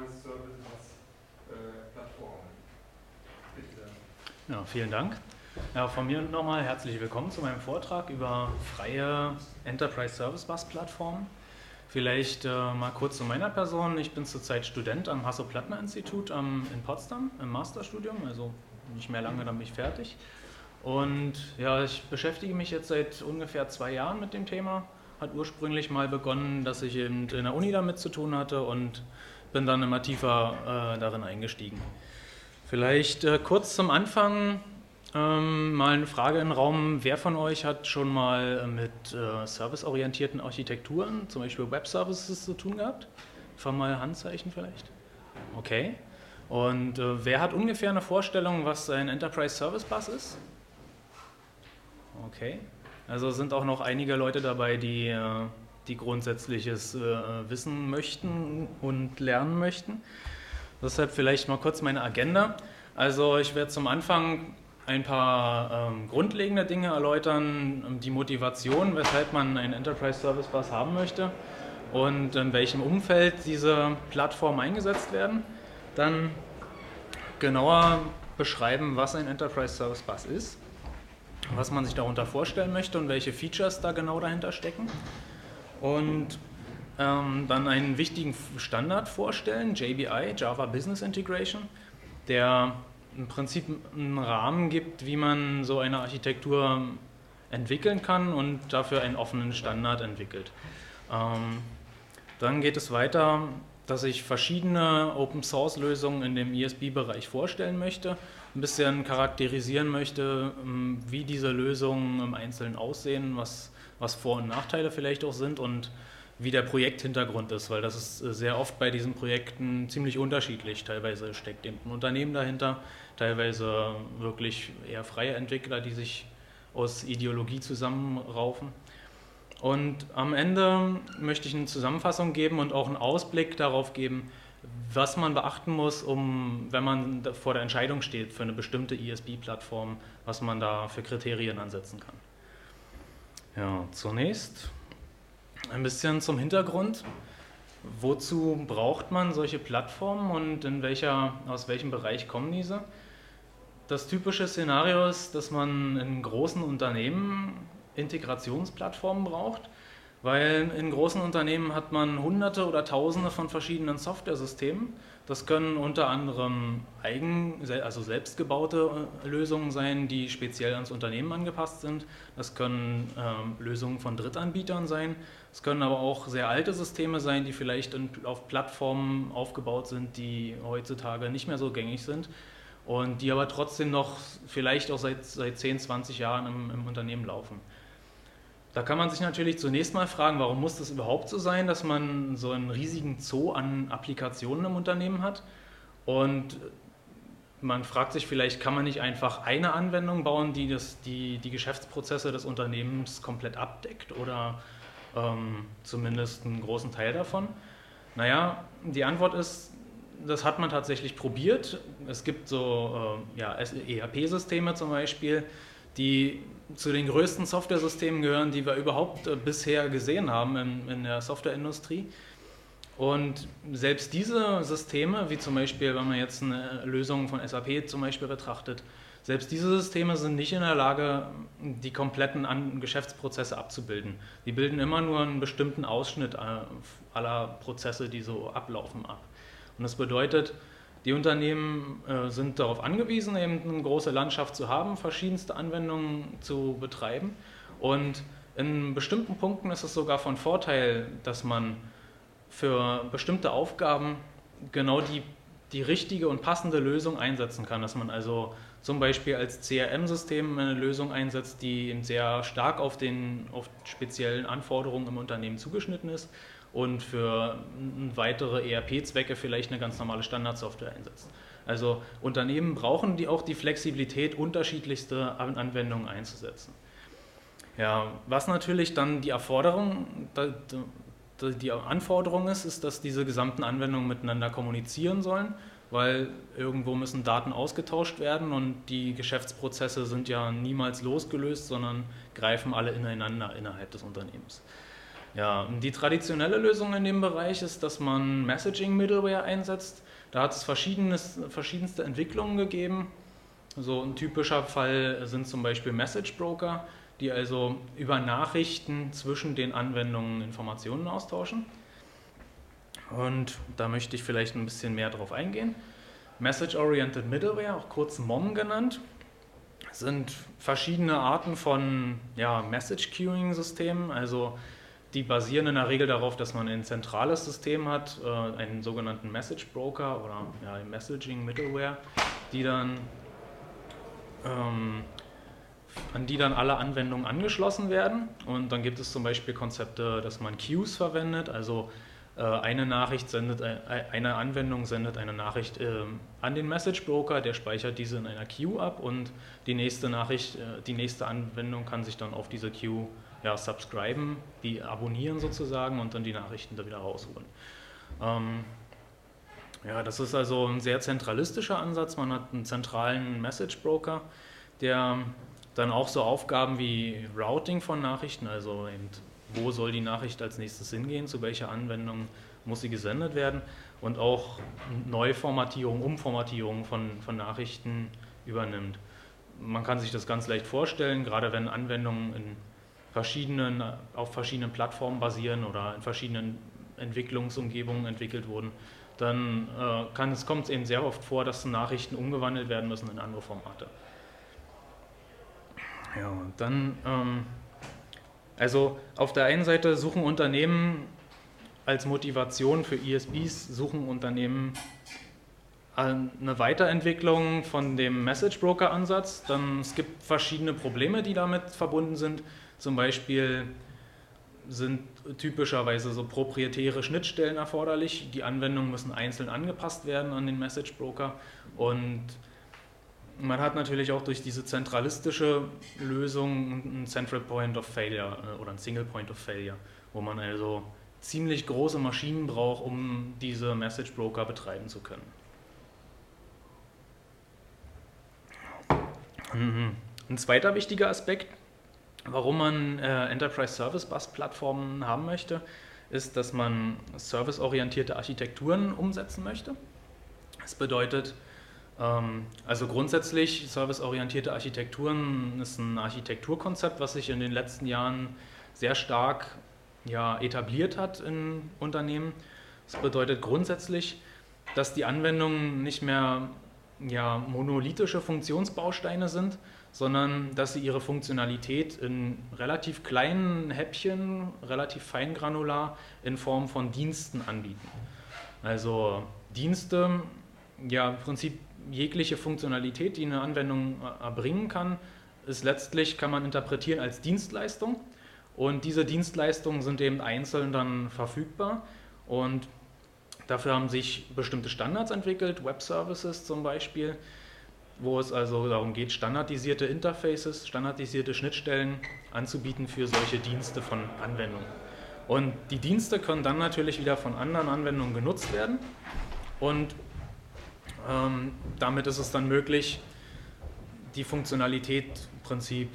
Enterprise Service Plattform. Bitte. Ja, vielen Dank. Ja, von mir nochmal herzlich willkommen zu meinem Vortrag über freie Enterprise Service Bus Plattformen. Vielleicht mal kurz zu meiner Person. Ich bin zurzeit Student am Hasso-Plattner-Institut in Potsdam im Masterstudium, also nicht mehr lange, dann bin ich fertig. Und ja, ich beschäftige mich jetzt seit ungefähr 2 Jahren mit dem Thema. Hat ursprünglich mal begonnen, dass ich eben in der Uni damit zu tun hatte und bin dann immer tiefer darin eingestiegen. Vielleicht kurz zum Anfang mal eine Frage in den Raum. Wer von euch hat schon mal mit serviceorientierten Architekturen, zum Beispiel Web-Services, zu tun gehabt? Einfach mal Handzeichen vielleicht. Okay. Und wer hat ungefähr eine Vorstellung, was ein Enterprise Service Bus ist? Okay. Also sind auch noch einige Leute dabei, die Grundsätzliches wissen möchten und lernen möchten. Deshalb vielleicht mal kurz meine Agenda. Also ich werde zum Anfang ein paar grundlegende Dinge erläutern, die Motivation, weshalb man einen Enterprise Service Bus haben möchte und in welchem Umfeld diese Plattformen eingesetzt werden. Dann genauer beschreiben, was ein Enterprise Service Bus ist, was man sich darunter vorstellen möchte und welche Features da genau dahinter stecken. Und dann einen wichtigen Standard vorstellen, JBI, Java Business Integration, der im Prinzip einen Rahmen gibt, wie man so eine Architektur entwickeln kann und dafür einen offenen Standard entwickelt. Dann geht es weiter, dass ich verschiedene Open-Source-Lösungen in dem ESB-Bereich vorstellen möchte, ein bisschen charakterisieren möchte, wie diese Lösungen im Einzelnen aussehen, was Vor- und Nachteile vielleicht auch sind und wie der Projekthintergrund ist, weil das ist sehr oft bei diesen Projekten ziemlich unterschiedlich. Teilweise steckt eben ein Unternehmen dahinter, teilweise wirklich eher freie Entwickler, die sich aus Ideologie zusammenraufen. Und am Ende möchte ich eine Zusammenfassung geben und auch einen Ausblick darauf geben, was man beachten muss, wenn man vor der Entscheidung steht für eine bestimmte ESB-Plattform, was man da für Kriterien ansetzen kann. Ja, zunächst ein bisschen zum Hintergrund. Wozu braucht man solche Plattformen und aus welchem Bereich kommen diese? Das typische Szenario ist, dass man in großen Unternehmen Integrationsplattformen braucht, weil in großen Unternehmen hat man Hunderte oder Tausende von verschiedenen Softwaresystemen. Das können unter anderem selbstgebaute Lösungen sein, die speziell ans Unternehmen angepasst sind. Das können Lösungen von Drittanbietern sein. Es können aber auch sehr alte Systeme sein, die vielleicht auf Plattformen aufgebaut sind, die heutzutage nicht mehr so gängig sind und die aber trotzdem noch vielleicht auch seit 10, 20 Jahren im Unternehmen laufen. Da kann man sich natürlich zunächst mal fragen, warum muss das überhaupt so sein, dass man so einen riesigen Zoo an Applikationen im Unternehmen hat? Und man fragt sich vielleicht, kann man nicht einfach eine Anwendung bauen, die Geschäftsprozesse des Unternehmens komplett abdeckt oder zumindest einen großen Teil davon? Naja, die Antwort ist, das hat man tatsächlich probiert. Es gibt so ERP-Systeme zum Beispiel, die zu den größten Softwaresystemen gehören, die wir überhaupt bisher gesehen haben in der Softwareindustrie. Und selbst diese Systeme, wie zum Beispiel, wenn man jetzt eine Lösung von SAP zum Beispiel betrachtet, selbst diese Systeme sind nicht in der Lage, die kompletten Geschäftsprozesse abzubilden. Die bilden immer nur einen bestimmten Ausschnitt aller Prozesse, die so ablaufen, ab. Und das bedeutet, die Unternehmen sind darauf angewiesen, eben eine große Landschaft zu haben, verschiedenste Anwendungen zu betreiben. Und in bestimmten Punkten ist es sogar von Vorteil, dass man für bestimmte Aufgaben genau die richtige und passende Lösung einsetzen kann. Dass man also zum Beispiel als CRM-System eine Lösung einsetzt, die eben sehr stark auf speziellen Anforderungen im Unternehmen zugeschnitten ist und für weitere ERP-Zwecke vielleicht eine ganz normale Standardsoftware einsetzt. Also Unternehmen brauchen auch die Flexibilität, unterschiedlichste Anwendungen einzusetzen. Ja, was natürlich dann die Anforderung ist, dass diese gesamten Anwendungen miteinander kommunizieren sollen, weil irgendwo müssen Daten ausgetauscht werden und die Geschäftsprozesse sind ja niemals losgelöst, sondern greifen alle ineinander innerhalb des Unternehmens. Ja, die traditionelle Lösung in dem Bereich ist, dass man Messaging-Middleware einsetzt. Da hat es verschiedenste Entwicklungen gegeben. So ein typischer Fall sind zum Beispiel Message Broker, die also über Nachrichten zwischen den Anwendungen Informationen austauschen. Und da möchte ich vielleicht ein bisschen mehr drauf eingehen. Message-Oriented Middleware, auch kurz MOM genannt, sind verschiedene Arten von Message-Queuing-Systemen. Also die basieren in der Regel darauf, dass man ein zentrales System hat, einen sogenannten Message Broker oder Messaging Middleware, an die dann alle Anwendungen angeschlossen werden. Und dann gibt es zum Beispiel Konzepte, dass man Queues verwendet, also eine Anwendung sendet eine Nachricht an den Message Broker, der speichert diese in einer Queue ab und die nächste Anwendung kann sich dann auf diese Queue subscriben, die abonnieren sozusagen und dann die Nachrichten da wieder rausholen. Das ist also ein sehr zentralistischer Ansatz. Man hat einen zentralen Message Broker, der dann auch so Aufgaben wie Routing von Nachrichten, also eben, wo soll die Nachricht als nächstes hingehen, zu welcher Anwendung muss sie gesendet werden und auch Neuformatierung, Umformatierung von Nachrichten übernimmt. Man kann sich das ganz leicht vorstellen, gerade wenn Anwendungen auf verschiedenen Plattformen basieren oder in verschiedenen Entwicklungsumgebungen entwickelt wurden, dann kommt es eben sehr oft vor, dass Nachrichten umgewandelt werden müssen in andere Formate. Ja, und dann, also auf der einen Seite suchen Unternehmen als Motivation für ISPs, suchen Unternehmen eine Weiterentwicklung von dem Message Broker Ansatz. Dann es gibt verschiedene Probleme, die damit verbunden sind. Zum Beispiel sind typischerweise so proprietäre Schnittstellen erforderlich. Die Anwendungen müssen einzeln angepasst werden an den Message Broker und man hat natürlich auch durch diese zentralistische Lösung einen Central Point of Failure oder einen Single Point of Failure, wo man also ziemlich große Maschinen braucht, um diese Message Broker betreiben zu können. Ein zweiter wichtiger Aspekt, warum man Enterprise Service Bus Plattformen haben möchte, ist, dass man serviceorientierte Architekturen umsetzen möchte. Das bedeutet, also grundsätzlich serviceorientierte Architekturen ist ein Architekturkonzept, was sich in den letzten Jahren sehr stark etabliert hat in Unternehmen. Das bedeutet grundsätzlich, dass die Anwendungen nicht mehr monolithische Funktionsbausteine sind, sondern dass sie ihre Funktionalität in relativ kleinen Häppchen, relativ feingranular in Form von Diensten anbieten. Also Dienste, im Prinzip jegliche Funktionalität, die eine Anwendung erbringen kann, kann man interpretieren als Dienstleistung und diese Dienstleistungen sind eben einzeln dann verfügbar und dafür haben sich bestimmte Standards entwickelt, Web Services zum Beispiel, wo es also darum geht, standardisierte Interfaces, standardisierte Schnittstellen anzubieten für solche Dienste von Anwendungen. Und die Dienste können dann natürlich wieder von anderen Anwendungen genutzt werden und damit ist es dann möglich, die Funktionalität im Prinzip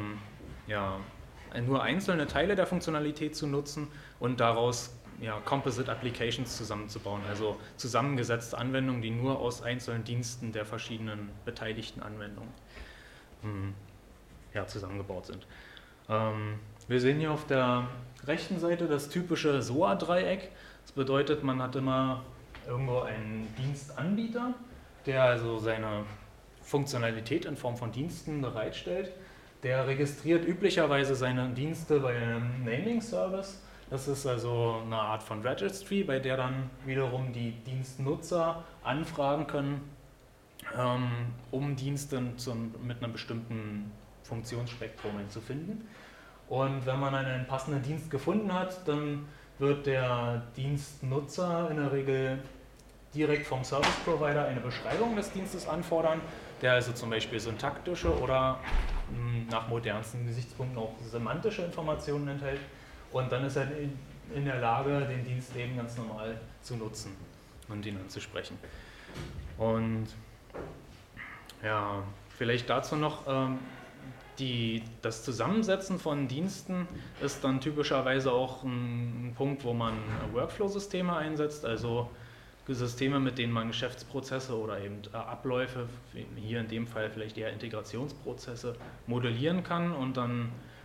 nur einzelne Teile der Funktionalität zu nutzen und daraus Composite Applications zusammenzubauen, also zusammengesetzte Anwendungen, die nur aus einzelnen Diensten der verschiedenen beteiligten Anwendungen zusammengebaut sind. Wir sehen hier auf der rechten Seite das typische SOA-Dreieck. Das bedeutet, man hat immer irgendwo einen Dienstanbieter, der also seine Funktionalität in Form von Diensten bereitstellt. Der registriert üblicherweise seine Dienste bei einem Naming-Service. Das ist also eine Art von Registry, bei der dann wiederum die Dienstnutzer anfragen können, um Dienste mit einem bestimmten Funktionsspektrum zu finden. Und wenn man einen passenden Dienst gefunden hat, dann wird der Dienstnutzer in der Regel direkt vom Service Provider eine Beschreibung des Dienstes anfordern, der also zum Beispiel syntaktische oder nach modernsten Gesichtspunkten auch semantische Informationen enthält. Und dann ist er in der Lage, den Dienst eben ganz normal zu nutzen und ihn anzusprechen. Und vielleicht dazu noch, das Zusammensetzen von Diensten ist dann typischerweise auch ein Punkt, wo man Workflow-Systeme einsetzt, also Systeme, mit denen man Geschäftsprozesse oder eben Abläufe, hier in dem Fall vielleicht eher Integrationsprozesse, modellieren kann und dann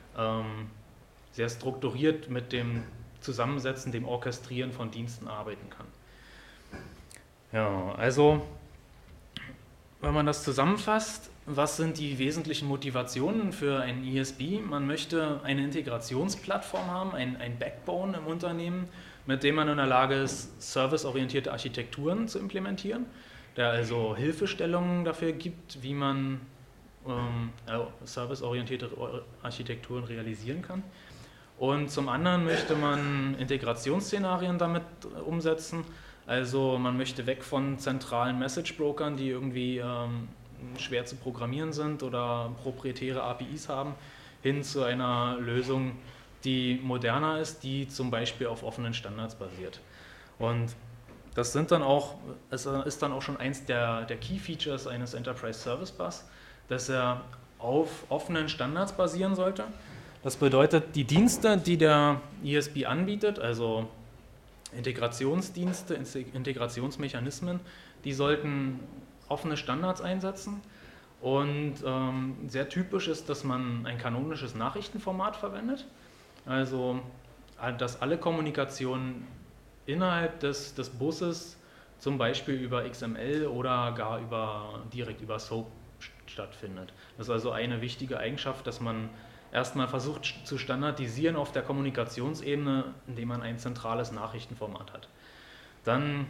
sehr strukturiert mit dem Zusammensetzen, dem Orchestrieren von Diensten arbeiten kann. Ja, also wenn man das zusammenfasst, was sind die wesentlichen Motivationen für ein ISB? Man möchte eine Integrationsplattform haben, ein Backbone im Unternehmen, mit dem man in der Lage ist, serviceorientierte Architekturen zu implementieren, der also Hilfestellungen dafür gibt, wie man serviceorientierte Architekturen realisieren kann. Und zum anderen möchte man Integrationsszenarien damit umsetzen. Also man möchte weg von zentralen Message-Brokern, die irgendwie schwer zu programmieren sind oder proprietäre APIs haben, hin zu einer Lösung, die moderner ist, die zum Beispiel auf offenen Standards basiert. Und das ist dann auch schon eins der Key-Features eines Enterprise Service Bus, dass er auf offenen Standards basieren sollte. Das bedeutet, die Dienste, die der ISB anbietet, also Integrationsdienste, Integrationsmechanismen, die sollten offene Standards einsetzen. Und sehr typisch ist, dass man ein kanonisches Nachrichtenformat verwendet. Also, dass alle Kommunikation innerhalb des Busses zum Beispiel über XML oder gar direkt über SOAP stattfindet. Das ist also eine wichtige Eigenschaft, dass man erstmal versucht zu standardisieren auf der Kommunikationsebene, indem man ein zentrales Nachrichtenformat hat. Dann,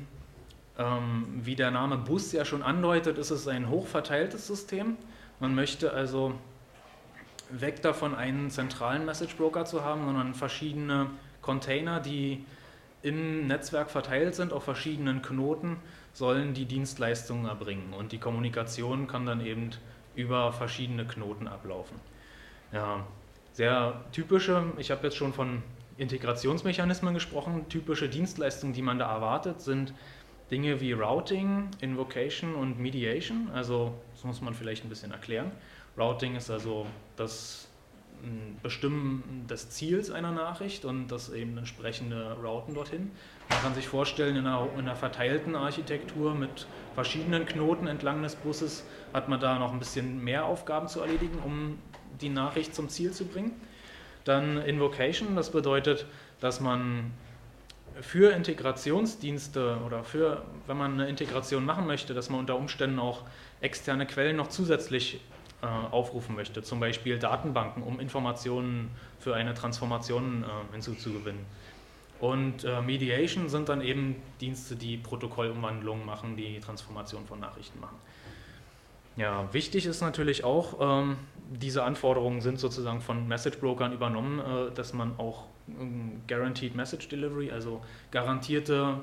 wie der Name Bus ja schon andeutet, ist es ein hochverteiltes System. Man möchte also weg davon, einen zentralen Message Broker zu haben, sondern verschiedene Container, die im Netzwerk verteilt sind, auf verschiedenen Knoten, sollen die Dienstleistungen erbringen. Und die Kommunikation kann dann eben über verschiedene Knoten ablaufen. Ja, sehr typische, ich habe jetzt schon von Integrationsmechanismen gesprochen, typische Dienstleistungen, die man da erwartet, sind Dinge wie Routing, Invocation und Mediation. Also das muss man vielleicht ein bisschen erklären. Routing ist also das Bestimmen des Ziels einer Nachricht und das eben entsprechende Routen dorthin. Man kann sich vorstellen, in einer verteilten Architektur mit verschiedenen Knoten entlang des Busses hat man da noch ein bisschen mehr Aufgaben zu erledigen, um die Nachricht zum Ziel zu bringen. Dann Invocation, das bedeutet, dass man für Integrationsdienste oder wenn man eine Integration machen möchte, dass man unter Umständen auch externe Quellen noch zusätzlich aufrufen möchte, zum Beispiel Datenbanken, um Informationen für eine Transformation hinzuzugewinnen. Und Mediation sind dann eben Dienste, die Protokollumwandlungen machen, die Transformation von Nachrichten machen. Ja, wichtig ist natürlich auch, diese Anforderungen sind sozusagen von Message Brokern übernommen, dass man auch Guaranteed Message Delivery, also garantiertes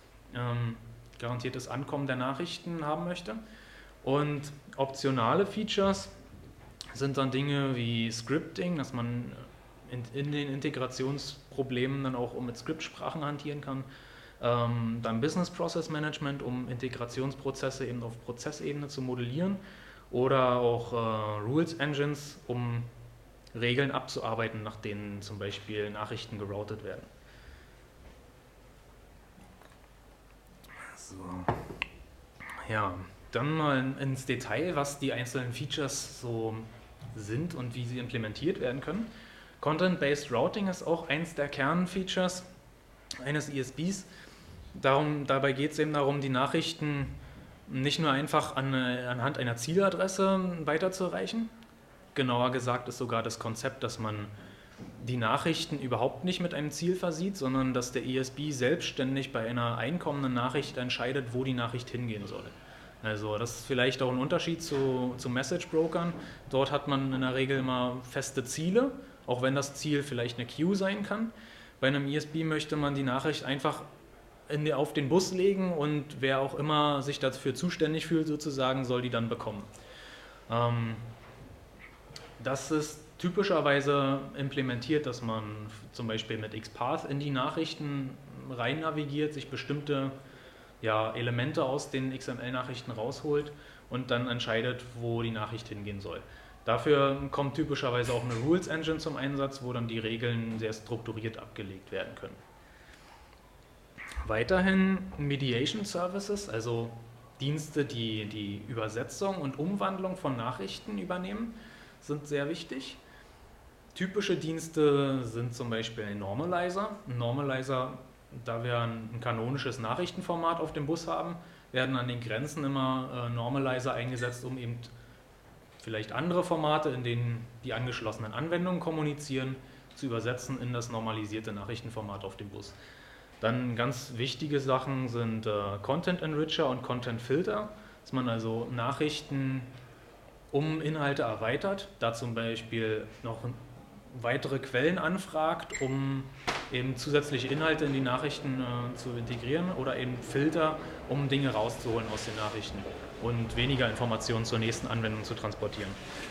Ankommen der Nachrichten haben möchte. Und optionale Features sind dann Dinge wie Scripting, dass man in den Integrationsproblemen dann auch mit Skriptsprachen hantieren kann. Dann Business Process Management, um Integrationsprozesse eben auf Prozessebene zu modellieren. Oder auch Rules Engines, um Regeln abzuarbeiten, nach denen zum Beispiel Nachrichten geroutet werden. So. Ja. Dann mal ins Detail, was die einzelnen Features so sind und wie sie implementiert werden können. Content-Based Routing ist auch eins der Kernfeatures eines ISBs. Dabei geht es eben darum, die Nachrichten nicht nur einfach anhand einer Zieladresse weiterzureichen. Genauer gesagt ist sogar das Konzept, dass man die Nachrichten überhaupt nicht mit einem Ziel versieht, sondern dass der ISB selbstständig bei einer einkommenden Nachricht entscheidet, wo die Nachricht hingehen soll. Also das ist vielleicht auch ein Unterschied zu Message-Brokern. Dort hat man in der Regel immer feste Ziele, auch wenn das Ziel vielleicht eine Queue sein kann. Bei einem ISB möchte man die Nachricht einfach auf den Bus legen und wer auch immer sich dafür zuständig fühlt, sozusagen, soll die dann bekommen. Das ist typischerweise implementiert, dass man zum Beispiel mit XPath in die Nachrichten rein navigiert, sich bestimmte Elemente aus den XML-Nachrichten rausholt und dann entscheidet, wo die Nachricht hingehen soll. Dafür kommt typischerweise auch eine Rules Engine zum Einsatz, wo dann die Regeln sehr strukturiert abgelegt werden können. Weiterhin Mediation Services, also Dienste, die die Übersetzung und Umwandlung von Nachrichten übernehmen, sind sehr wichtig. Typische Dienste sind zum Beispiel ein Normalizer. Ein Normalizer, da wir ein kanonisches Nachrichtenformat auf dem Bus haben, werden an den Grenzen immer Normalizer eingesetzt, um eben vielleicht andere Formate, in denen die angeschlossenen Anwendungen kommunizieren, zu übersetzen in das normalisierte Nachrichtenformat auf dem Bus. Dann ganz wichtige Sachen sind Content Enricher und Content Filter, dass man also Nachrichten um Inhalte erweitert, da zum Beispiel noch weitere Quellen anfragt, um eben zusätzliche Inhalte in die Nachrichten zu integrieren, oder eben Filter, um Dinge rauszuholen aus den Nachrichten und weniger Informationen zur nächsten Anwendung zu transportieren.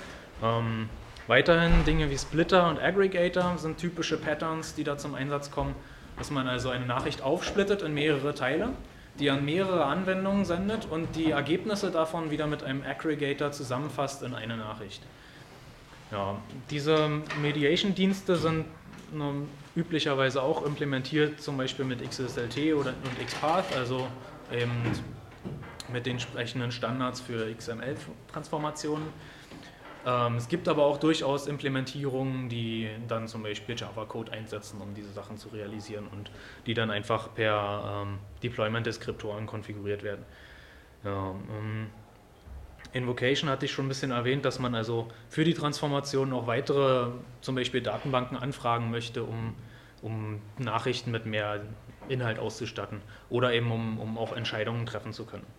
Weiterhin Dinge wie Splitter und Aggregator sind typische Patterns, die da zum Einsatz kommen, dass man also eine Nachricht aufsplittet in mehrere Teile, die an mehrere Anwendungen sendet und die Ergebnisse davon wieder mit einem Aggregator zusammenfasst in eine Nachricht. Ja, diese Mediation-Dienste sind üblicherweise auch implementiert, zum Beispiel mit XSLT und XPath, also eben mit den entsprechenden Standards für XML-Transformationen. Es gibt aber auch durchaus Implementierungen, die dann zum Beispiel Java-Code einsetzen, um diese Sachen zu realisieren und die dann einfach per Deployment-Deskriptoren konfiguriert werden. Ja, Invocation hatte ich schon ein bisschen erwähnt, dass man also für die Transformation noch weitere, zum Beispiel Datenbanken anfragen möchte, um Nachrichten mit mehr Inhalt auszustatten oder eben um auch Entscheidungen treffen zu können.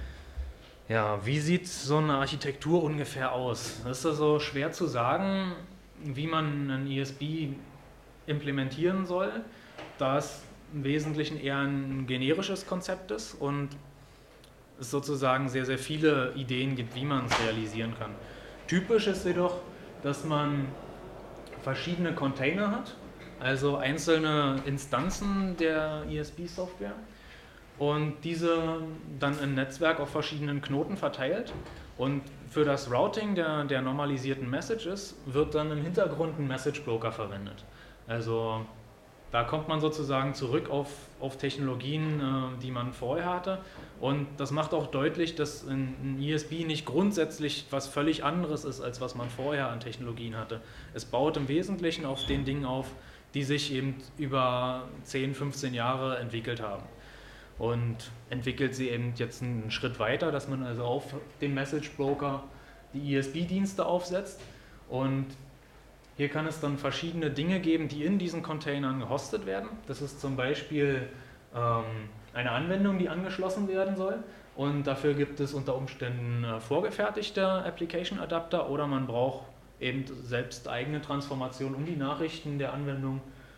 Ja, wie sieht so eine Architektur ungefähr aus? Das ist also schwer zu sagen, wie man einen ESB implementieren soll, da es im Wesentlichen eher ein generisches Konzept ist und es sozusagen sehr, sehr viele Ideen gibt, wie man es realisieren kann. Typisch ist jedoch, dass man verschiedene Container hat, also einzelne Instanzen der ESB-Software, und diese dann im Netzwerk auf verschiedenen Knoten verteilt. Und für das Routing der normalisierten Messages wird dann im Hintergrund ein Message Broker verwendet. Also da kommt man sozusagen zurück auf Technologien, die man vorher hatte. Und das macht auch deutlich, dass ein ESB nicht grundsätzlich was völlig anderes ist, als was man vorher an Technologien hatte. Es baut im Wesentlichen auf den Dingen auf, die sich eben über 10, 15 Jahre entwickelt haben. Und entwickelt sie eben jetzt einen Schritt weiter, dass man also auf dem Message Broker die ESB-Dienste aufsetzt. Und hier kann es dann verschiedene Dinge geben, die in diesen Containern gehostet werden. Das ist zum Beispiel eine Anwendung, die angeschlossen werden soll. Und dafür gibt es unter Umständen vorgefertigte Application Adapter oder man braucht eben selbst eigene Transformationen, um die Nachrichten der Anwendung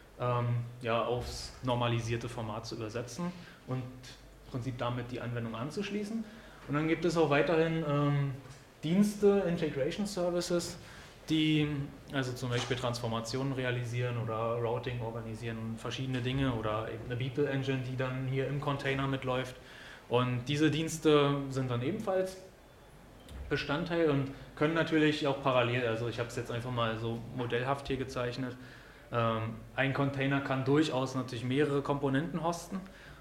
aufs normalisierte Format zu übersetzen und im Prinzip damit die Anwendung anzuschließen. Und dann gibt es auch weiterhin Dienste, Integration Services, die also zum Beispiel Transformationen realisieren oder Routing organisieren, verschiedene Dinge, oder eben eine Beeple Engine, die dann hier im Container mitläuft. Und diese Dienste sind dann ebenfalls Bestandteil und können natürlich auch parallel, also ich habe es jetzt einfach mal so modellhaft hier gezeichnet, ein Container kann durchaus natürlich mehrere Komponenten hosten.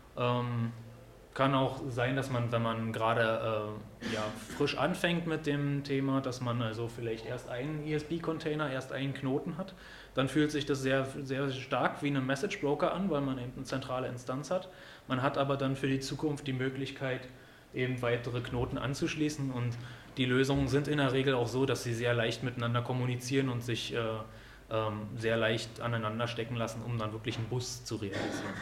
Kann auch sein, dass man, wenn man gerade frisch anfängt mit dem Thema, dass man also vielleicht erst einen ESB-Container, erst einen Knoten hat. Dann fühlt sich das sehr, sehr stark wie ein Message Broker an, weil man eben eine zentrale Instanz hat. Man hat aber dann für die Zukunft die Möglichkeit, eben weitere Knoten anzuschließen, und die Lösungen sind in der Regel auch so, dass sie sehr leicht miteinander kommunizieren und sich sehr leicht aneinander stecken lassen, um dann wirklich einen Bus zu realisieren.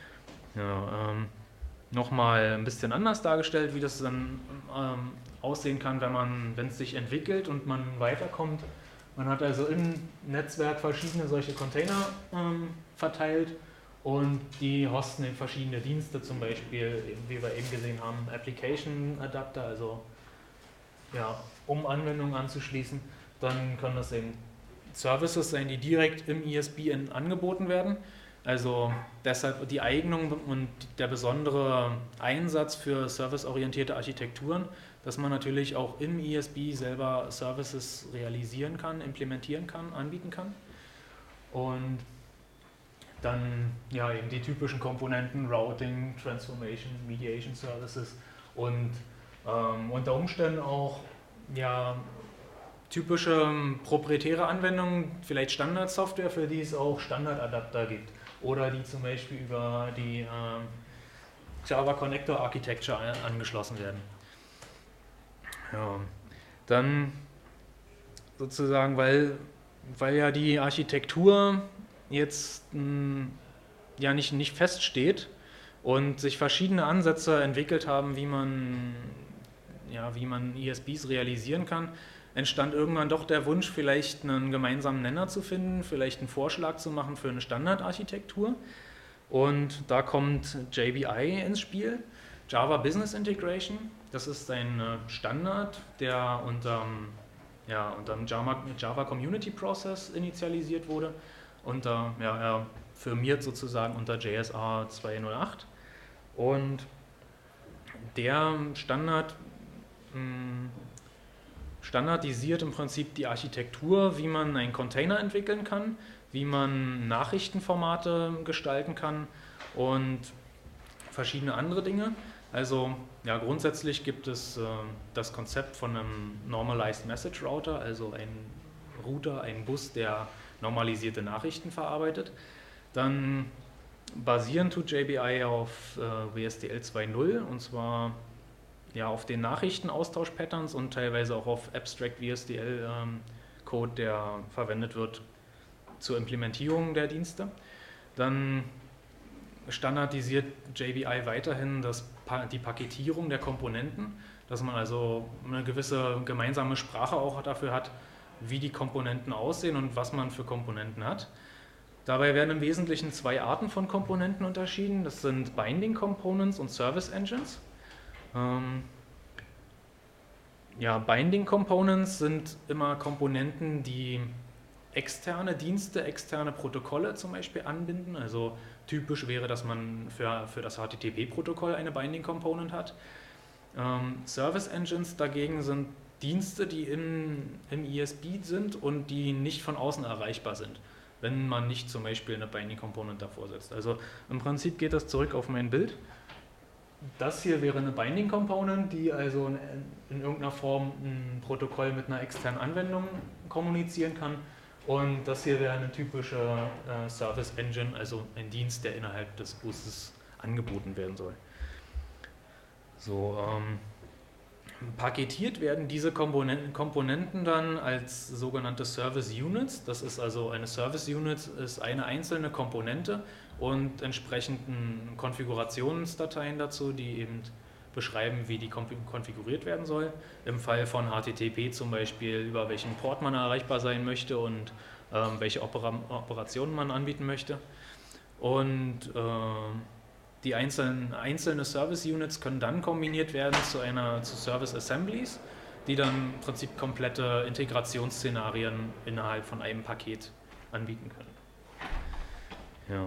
Ja, nochmal ein bisschen anders dargestellt, wie das dann aussehen kann, wenn es sich entwickelt und man weiterkommt. Man hat also im Netzwerk verschiedene solche Container verteilt und die hosten in verschiedene Dienste, zum Beispiel, wie wir eben gesehen haben, Application Adapter, also um Anwendungen anzuschließen. Dann können das eben Services sein, die direkt im ESB angeboten werden. Also deshalb die Eignung und der besondere Einsatz für serviceorientierte Architekturen, dass man natürlich auch im ESB selber Services realisieren kann, implementieren kann, anbieten kann. Und dann ja eben die typischen Komponenten Routing, Transformation, Mediation Services und unter Umständen auch ja, typische proprietäre Anwendungen, vielleicht Standardsoftware, für die es auch Standardadapter gibt oder die zum Beispiel über die Java Connector Architecture angeschlossen werden. Ja, dann sozusagen, weil ja die Architektur jetzt ja nicht feststeht und sich verschiedene Ansätze entwickelt haben, wie man ESBs realisieren kann, entstand irgendwann doch der Wunsch, vielleicht einen gemeinsamen Nenner zu finden, vielleicht einen Vorschlag zu machen für eine Standardarchitektur. Und da kommt JBI ins Spiel, Java Business Integration. Das ist ein Standard, der unterm Java Community Process initialisiert wurde und er firmiert sozusagen unter JSR 208. Und der Standard standardisiert im Prinzip die Architektur, wie man einen Container entwickeln kann, wie man Nachrichtenformate gestalten kann und verschiedene andere Dinge. Also ja, grundsätzlich gibt es das Konzept von einem Normalized Message Router, also ein Router, ein Bus, der normalisierte Nachrichten verarbeitet. Dann basierend tut JBI auf WSDL 2.0 und zwar ja, auf den Nachrichtenaustausch-Patterns und teilweise auch auf Abstract WSDL-Code, der verwendet wird zur Implementierung der Dienste. Dann standardisiert JBI weiterhin die Paketierung der Komponenten, dass man also eine gewisse gemeinsame Sprache auch dafür hat, wie die Komponenten aussehen und was man für Komponenten hat. Dabei werden im Wesentlichen zwei Arten von Komponenten unterschieden. Das sind Binding Components und Service Engines. Binding Components sind immer Komponenten, die externe Dienste, externe Protokolle zum Beispiel anbinden. Also typisch wäre, dass man für das HTTP-Protokoll eine Binding Component hat. Service Engines dagegen sind Dienste, die im ESB sind und die nicht von außen erreichbar sind, wenn man nicht zum Beispiel eine Binding Component davor setzt. Also im Prinzip geht das zurück auf mein Bild. Das hier wäre eine Binding Component, die also in irgendeiner Form ein Protokoll mit einer externen Anwendung kommunizieren kann. Und das hier wäre eine typische Service Engine, also ein Dienst, der innerhalb des Busses angeboten werden soll. So, paketiert werden diese Komponenten dann als sogenannte Service Units. Das ist also eine Service Unit, ist eine einzelne Komponente und entsprechenden Konfigurationsdateien dazu, die eben beschreiben, wie die konfiguriert werden soll. Im Fall von HTTP zum Beispiel, über welchen Port man erreichbar sein möchte und welche Operationen man anbieten möchte. Und die einzelne Service Units können dann kombiniert werden zu Service Assemblies, die dann im Prinzip komplette Integrationsszenarien innerhalb von einem Paket anbieten können. Ja,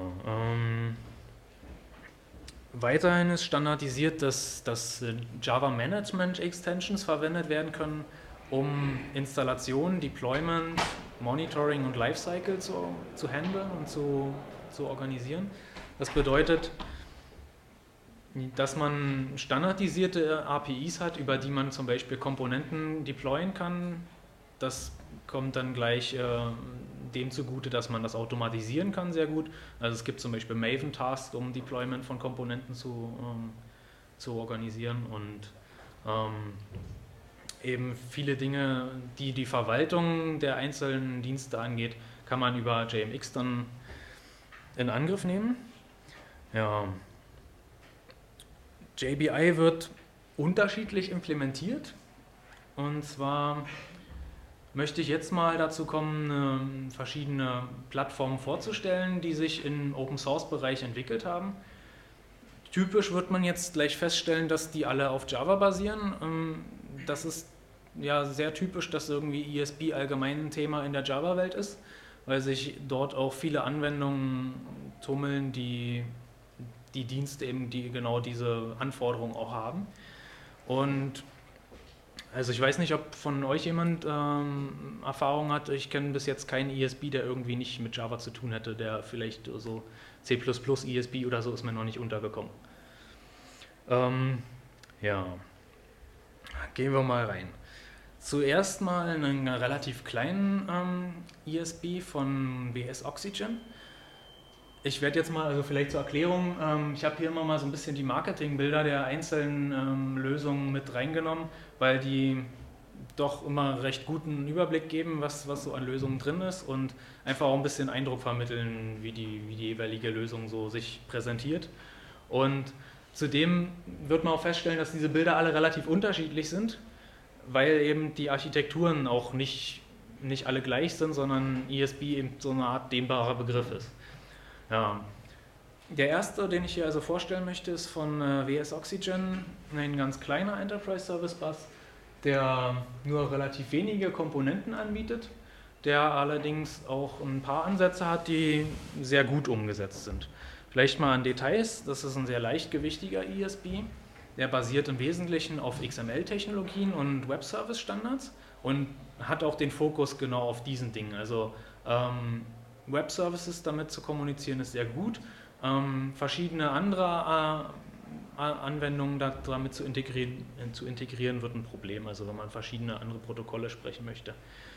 weiterhin ist standardisiert, dass Java Management Extensions verwendet werden können, um Installation, Deployment, Monitoring und Lifecycle zu handeln und zu organisieren. Das bedeutet, dass man standardisierte APIs hat, über die man zum Beispiel Komponenten deployen kann. Das kommt dann gleich dem zugute, dass man das automatisieren kann, sehr gut. Also es gibt zum Beispiel Maven-Tasks, um Deployment von Komponenten zu organisieren und eben viele Dinge, die die Verwaltung der einzelnen Dienste angeht, kann man über JMX dann in Angriff nehmen. Ja. JBI wird unterschiedlich implementiert und zwar möchte ich jetzt mal dazu kommen, verschiedene Plattformen vorzustellen, die sich im Open-Source-Bereich entwickelt haben. Typisch wird man jetzt gleich feststellen, dass die alle auf Java basieren. Das ist ja sehr typisch, dass irgendwie ESB allgemein ein Thema in der Java-Welt ist, weil sich dort auch viele Anwendungen tummeln, die Dienste eben, die genau diese Anforderungen auch haben. Und also ich weiß nicht, ob von euch jemand Erfahrung hat. Ich kenne bis jetzt keinen ESB, der irgendwie nicht mit Java zu tun hätte, der vielleicht so C++ ESB oder so ist mir noch nicht untergekommen. Ja, gehen wir mal rein. Zuerst mal einen relativ kleinen ESB von WS Oxygen. Ich werde jetzt mal, also vielleicht zur Erklärung, ich habe hier immer mal so ein bisschen die Marketingbilder der einzelnen Lösungen mit reingenommen, weil die doch immer recht guten Überblick geben, was so an Lösungen drin ist und einfach auch ein bisschen Eindruck vermitteln, wie die jeweilige Lösung so sich präsentiert. Und zudem wird man auch feststellen, dass diese Bilder alle relativ unterschiedlich sind, weil eben die Architekturen auch nicht alle gleich sind, sondern ESB eben so eine Art dehnbarer Begriff ist. Ja. Der erste, den ich hier also vorstellen möchte, ist von WS Oxygen, ein ganz kleiner Enterprise Service Bus, der nur relativ wenige Komponenten anbietet, der allerdings auch ein paar Ansätze hat, die sehr gut umgesetzt sind. Vielleicht mal an Details, das ist ein sehr leichtgewichtiger ESB, der basiert im Wesentlichen auf XML-Technologien und Web-Service-Standards und hat auch den Fokus genau auf diesen Dingen. Also Web-Services damit zu kommunizieren ist sehr gut. Verschiedene andere Anwendungen damit zu integrieren wird ein Problem, also wenn man verschiedene andere Protokolle sprechen möchte.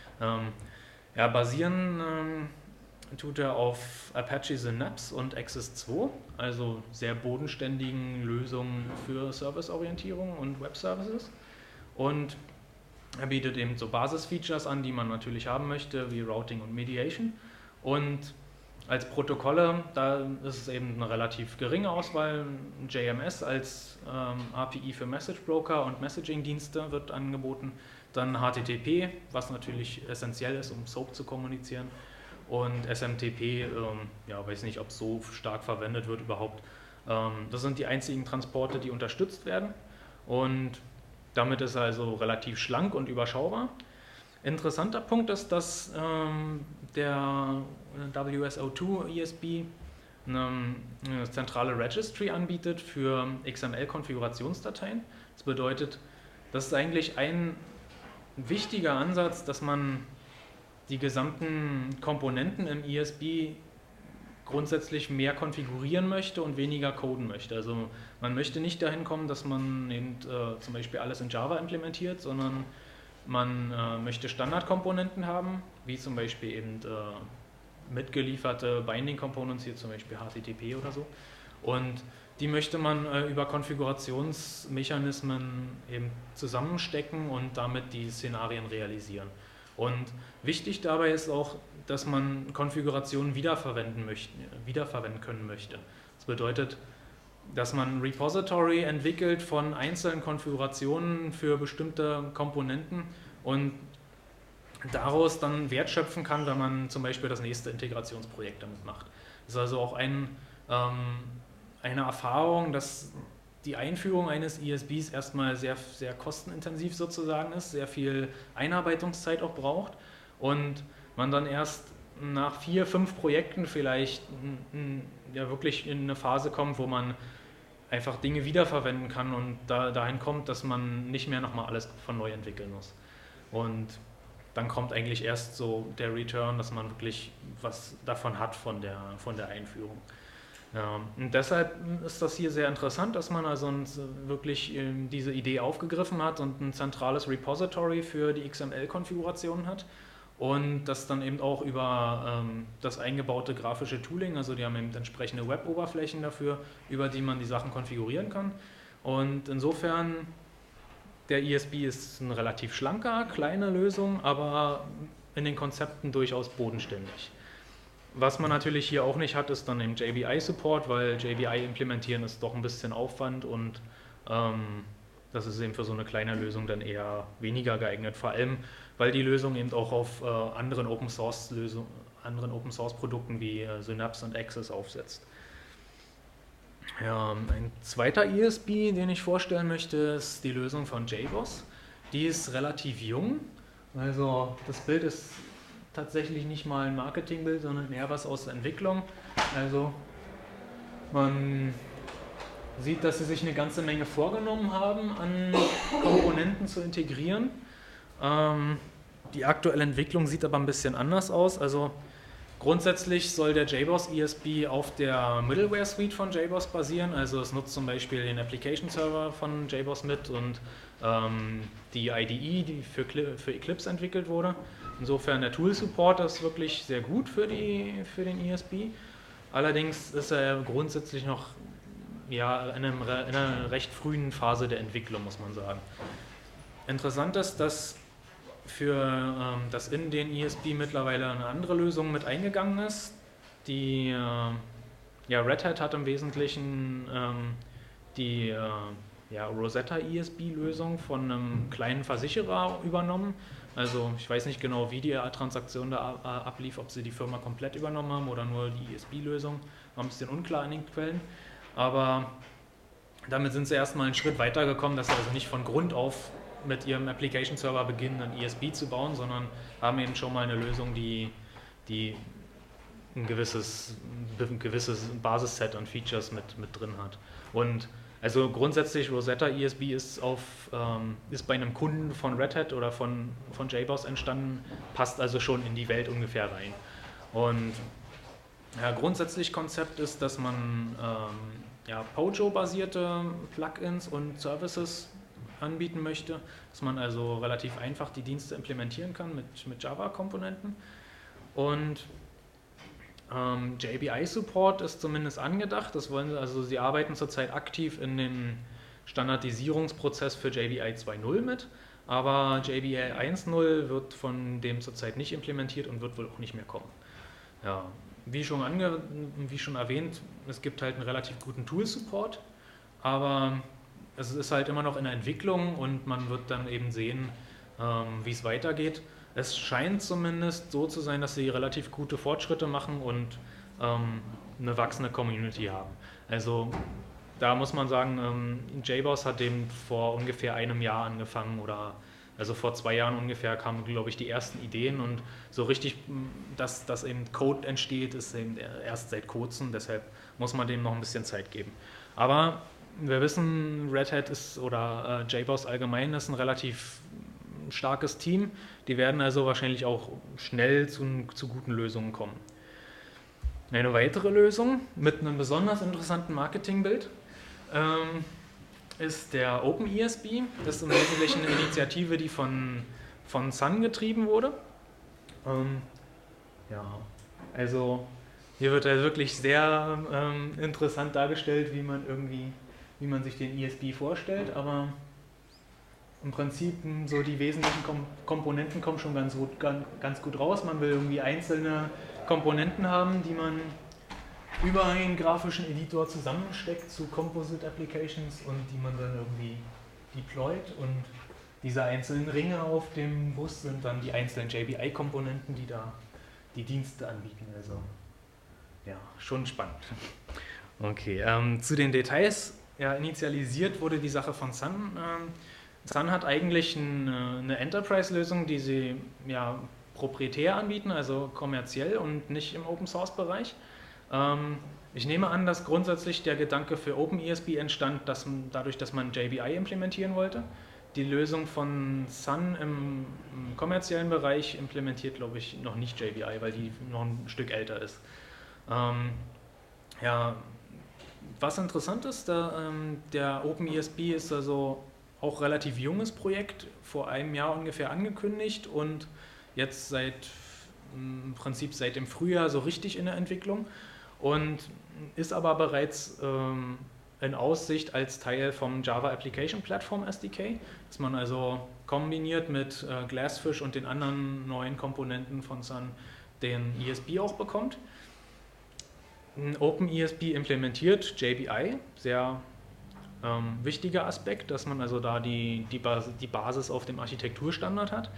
Ja, basieren tut er auf Apache Synapse und Access 2, also sehr bodenständigen Lösungen für Serviceorientierung und Web-Services. Und er bietet eben so Basisfeatures an, die man natürlich haben möchte, wie Routing und Mediation. Und als Protokolle, da ist es eben eine relativ geringe Auswahl. JMS als API für Message Broker und Messaging-Dienste wird angeboten. Dann HTTP, was natürlich essentiell ist, um SOAP zu kommunizieren. Und SMTP, ja, weiß nicht, ob es so stark verwendet wird überhaupt. Das sind die einzigen Transporte, die unterstützt werden. Und damit ist er also relativ schlank und überschaubar. Interessanter Punkt ist, dass der WSO2 ESB eine zentrale Registry anbietet für XML-Konfigurationsdateien. Das bedeutet, das ist eigentlich ein wichtiger Ansatz, dass man die gesamten Komponenten im ESB grundsätzlich mehr konfigurieren möchte und weniger coden möchte. Also man möchte nicht dahin kommen, dass man eben, zum Beispiel alles in Java implementiert, sondern man möchte Standardkomponenten haben, wie zum Beispiel eben mitgelieferte Binding Components, hier zum Beispiel HTTP oder so. Und die möchte man über Konfigurationsmechanismen eben zusammenstecken und damit die Szenarien realisieren. Und wichtig dabei ist auch, dass man Konfigurationen wiederverwenden können möchte. Das bedeutet, dass man ein Repository entwickelt von einzelnen Konfigurationen für bestimmte Komponenten und daraus dann Wert schöpfen kann, wenn man zum Beispiel das nächste Integrationsprojekt damit macht. Das ist also auch eine Erfahrung, dass die Einführung eines ESBs erstmal sehr, sehr kostenintensiv sozusagen ist, sehr viel Einarbeitungszeit auch braucht und man dann erst nach 4, 5 Projekten vielleicht ja wirklich in eine Phase kommt, wo man einfach Dinge wiederverwenden kann und dahin kommt, dass man nicht mehr nochmal alles von neu entwickeln muss. Und dann kommt eigentlich erst so der Return, dass man wirklich was davon hat von der Einführung. Ja, und deshalb ist das hier sehr interessant, dass man also wirklich diese Idee aufgegriffen hat und ein zentrales Repository für die XML-Konfiguration hat und das dann eben auch über das eingebaute grafische Tooling, also die haben eben entsprechende Web-Oberflächen dafür, über die man die Sachen konfigurieren kann. Und insofern, der ESB ist eine relativ schlanke, kleine Lösung, aber in den Konzepten durchaus bodenständig. Was man natürlich hier auch nicht hat, ist dann eben JBI-Support, weil JBI implementieren ist doch ein bisschen Aufwand und das ist eben für so eine kleine Lösung dann eher weniger geeignet, vor allem weil die Lösung eben auch auf anderen Open-Source-Produkten wie Synapse und Access aufsetzt. Ja, ein zweiter ESB, den ich vorstellen möchte, ist die Lösung von JBoss. Die ist relativ jung, also das Bild ist tatsächlich nicht mal ein Marketingbild, sondern eher was aus der Entwicklung. Also Man sieht, dass sie sich eine ganze Menge vorgenommen haben, an Komponenten zu integrieren. Die aktuelle Entwicklung sieht aber ein bisschen anders aus. Also grundsätzlich soll der JBoss ESB auf der Middleware Suite von JBoss basieren. Also es nutzt zum Beispiel den Application Server von JBoss mit und die IDE, die für Eclipse entwickelt wurde. Insofern der Tool Support ist wirklich sehr gut für den ESB. Allerdings ist er grundsätzlich noch in einer recht frühen Phase der Entwicklung, muss man sagen. Interessant ist, dass in den ESB mittlerweile eine andere Lösung mit eingegangen ist. Red Hat hat im Wesentlichen die Rosetta ESB-Lösung von einem kleinen Versicherer übernommen. Also ich weiß nicht genau, wie die Transaktion da ablief, ob sie die Firma komplett übernommen haben oder nur die ESB-Lösung. War ein bisschen unklar in den Quellen. Aber damit sind sie erstmal einen Schritt weiter gekommen, dass sie also nicht von Grund auf mit ihrem Application Server beginnen, einen ESB zu bauen, sondern haben eben schon mal eine Lösung, die ein gewisses Basisset an Features mit drin hat. Und also grundsätzlich Rosetta ESB ist bei einem Kunden von Red Hat oder von JBoss entstanden, passt also schon in die Welt ungefähr rein. Und grundsätzlich Konzept ist, dass man Pojo-basierte Plugins und Services anbieten möchte, dass man also relativ einfach die Dienste implementieren kann mit Java-Komponenten. Und JBI-Support ist zumindest angedacht. Sie arbeiten zurzeit aktiv in dem Standardisierungsprozess für JBI 2.0 mit, aber JBI 1.0 wird von dem zurzeit nicht implementiert und wird wohl auch nicht mehr kommen. Ja, wie schon erwähnt, es gibt halt einen relativ guten Tool-Support, aber es ist halt immer noch in der Entwicklung und man wird dann eben sehen, wie es weitergeht. Es scheint zumindest so zu sein, dass sie relativ gute Fortschritte machen und eine wachsende Community haben. Also da muss man sagen, JBoss hat eben vor ungefähr einem Jahr angefangen also vor 2 Jahren ungefähr kamen, glaube ich, die ersten Ideen und so richtig, dass eben Code entsteht, ist eben erst seit kurzem, deshalb muss man dem noch ein bisschen Zeit geben. Aber wir wissen, Red Hat oder JBoss allgemein ist ein relativ starkes Team. Die werden also wahrscheinlich auch schnell zu guten Lösungen kommen. Eine weitere Lösung mit einem besonders interessanten Marketingbild ist der OpenESB. Das ist im Wesentlichen eine Initiative, die von Sun getrieben wurde. Also hier wird er wirklich sehr interessant dargestellt, wie man sich den ESB vorstellt, aber im Prinzip so die wesentlichen Komponenten kommen schon ganz gut raus. Man will irgendwie einzelne Komponenten haben, die man über einen grafischen Editor zusammensteckt zu Composite Applications und die man dann irgendwie deployt. Und diese einzelnen Ringe auf dem Bus sind dann die einzelnen JBI-Komponenten, die da die Dienste anbieten. Also ja, schon spannend. Okay, zu den Details. Ja, initialisiert wurde die Sache von Sun. Sun hat eigentlich eine Enterprise-Lösung, die sie proprietär anbieten, also kommerziell und nicht im Open-Source-Bereich. Ich nehme an, dass grundsätzlich der Gedanke für OpenESB entstand, dadurch, dass man JBI implementieren wollte. Die Lösung von Sun im kommerziellen Bereich implementiert, glaube ich, noch nicht JBI, weil die noch ein Stück älter ist. Was interessant ist, der OpenESB ist also auch relativ junges Projekt, vor einem Jahr ungefähr angekündigt und jetzt im Prinzip seit dem Frühjahr so richtig in der Entwicklung und ist aber bereits in Aussicht als Teil vom Java Application Platform SDK, dass man also kombiniert mit Glassfish und den anderen neuen Komponenten von Sun den ESB auch bekommt. OpenESB implementiert JBI, sehr wichtiger Aspekt, dass man also da die Basis auf dem Architekturstandard hat.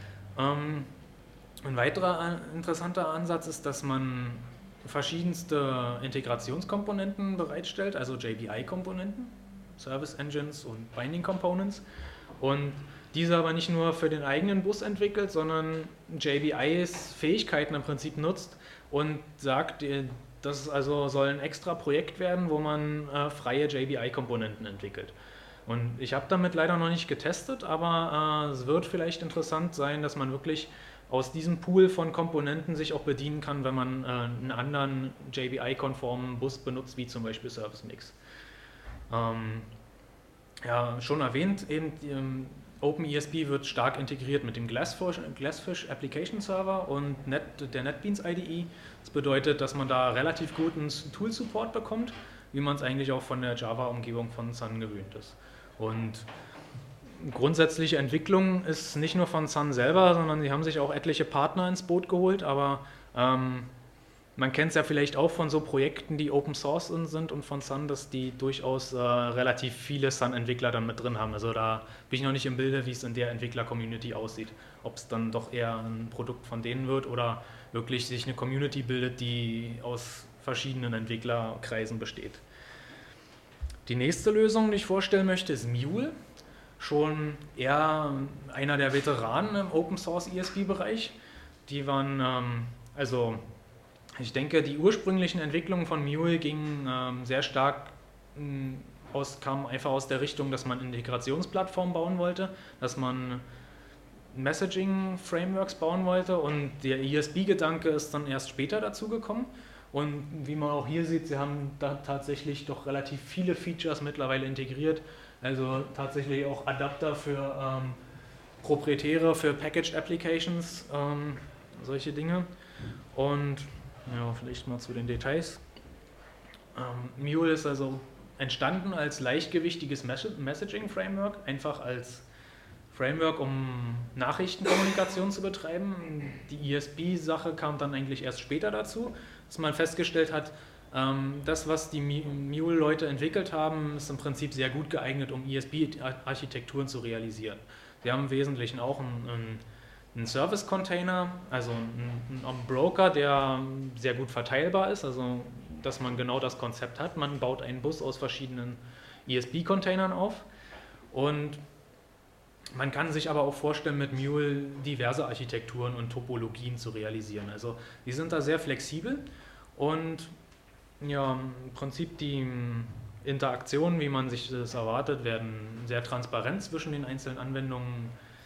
Ein weiterer interessanter Ansatz ist, dass man verschiedenste Integrationskomponenten bereitstellt, also JBI-Komponenten, Service Engines und Binding Components und diese aber nicht nur für den eigenen Bus entwickelt, sondern JBIs Fähigkeiten im Prinzip nutzt und sagt, Das also soll ein extra Projekt werden, wo man freie JBI-Komponenten entwickelt. Und ich habe damit leider noch nicht getestet, aber es wird vielleicht interessant sein, dass man wirklich aus diesem Pool von Komponenten sich auch bedienen kann, wenn man einen anderen JBI-konformen Bus benutzt, wie zum Beispiel Service Mix. Ja, schon erwähnt, eben OpenESP wird stark integriert mit dem Glassfish Application Server und der NetBeans IDE. Das bedeutet, dass man da relativ guten Tool-Support bekommt, wie man es eigentlich auch von der Java-Umgebung von Sun gewöhnt ist. Und grundsätzliche Entwicklung ist nicht nur von Sun selber, sondern sie haben sich auch etliche Partner ins Boot geholt, aber man kennt es ja vielleicht auch von so Projekten, die Open Source sind und von Sun, dass die durchaus relativ viele Sun-Entwickler dann mit drin haben. Also da bin ich noch nicht im Bilde, wie es in der Entwickler-Community aussieht. Ob es dann doch eher ein Produkt von denen wird oder wirklich sich eine Community bildet, die aus verschiedenen Entwicklerkreisen besteht. Die nächste Lösung, die ich vorstellen möchte, ist Mule. Schon eher einer der Veteranen im Open Source ESP-Bereich. Die waren, ich denke, die ursprünglichen Entwicklungen von Mule gingen sehr stark kamen einfach aus der Richtung, dass man Integrationsplattformen bauen wollte, dass man Messaging-Frameworks bauen wollte und der ESP-Gedanke ist dann erst später dazu gekommen. Und wie man auch hier sieht, sie haben da tatsächlich doch relativ viele Features mittlerweile integriert, also tatsächlich auch Adapter für proprietäre, für Packaged Applications, solche Dinge. Und ja, vielleicht mal zu den Details. Mule ist also entstanden als leichtgewichtiges Messaging-Framework, einfach als Framework, um Nachrichtenkommunikation zu betreiben. Die ESP-Sache kam dann eigentlich erst später dazu, dass man festgestellt hat, das, was die Mule-Leute entwickelt haben, ist im Prinzip sehr gut geeignet, um ESP-Architekturen zu realisieren. Sie haben im Wesentlichen auch einen Service-Container, also einen Broker, der sehr gut verteilbar ist, also dass man genau das Konzept hat. Man baut einen Bus aus verschiedenen ESP-Containern auf und man kann sich aber auch vorstellen, mit Mule diverse Architekturen und Topologien zu realisieren. Also die sind da sehr flexibel und ja, im Prinzip die Interaktionen, wie man sich das erwartet, werden sehr transparent zwischen den einzelnen Anwendungen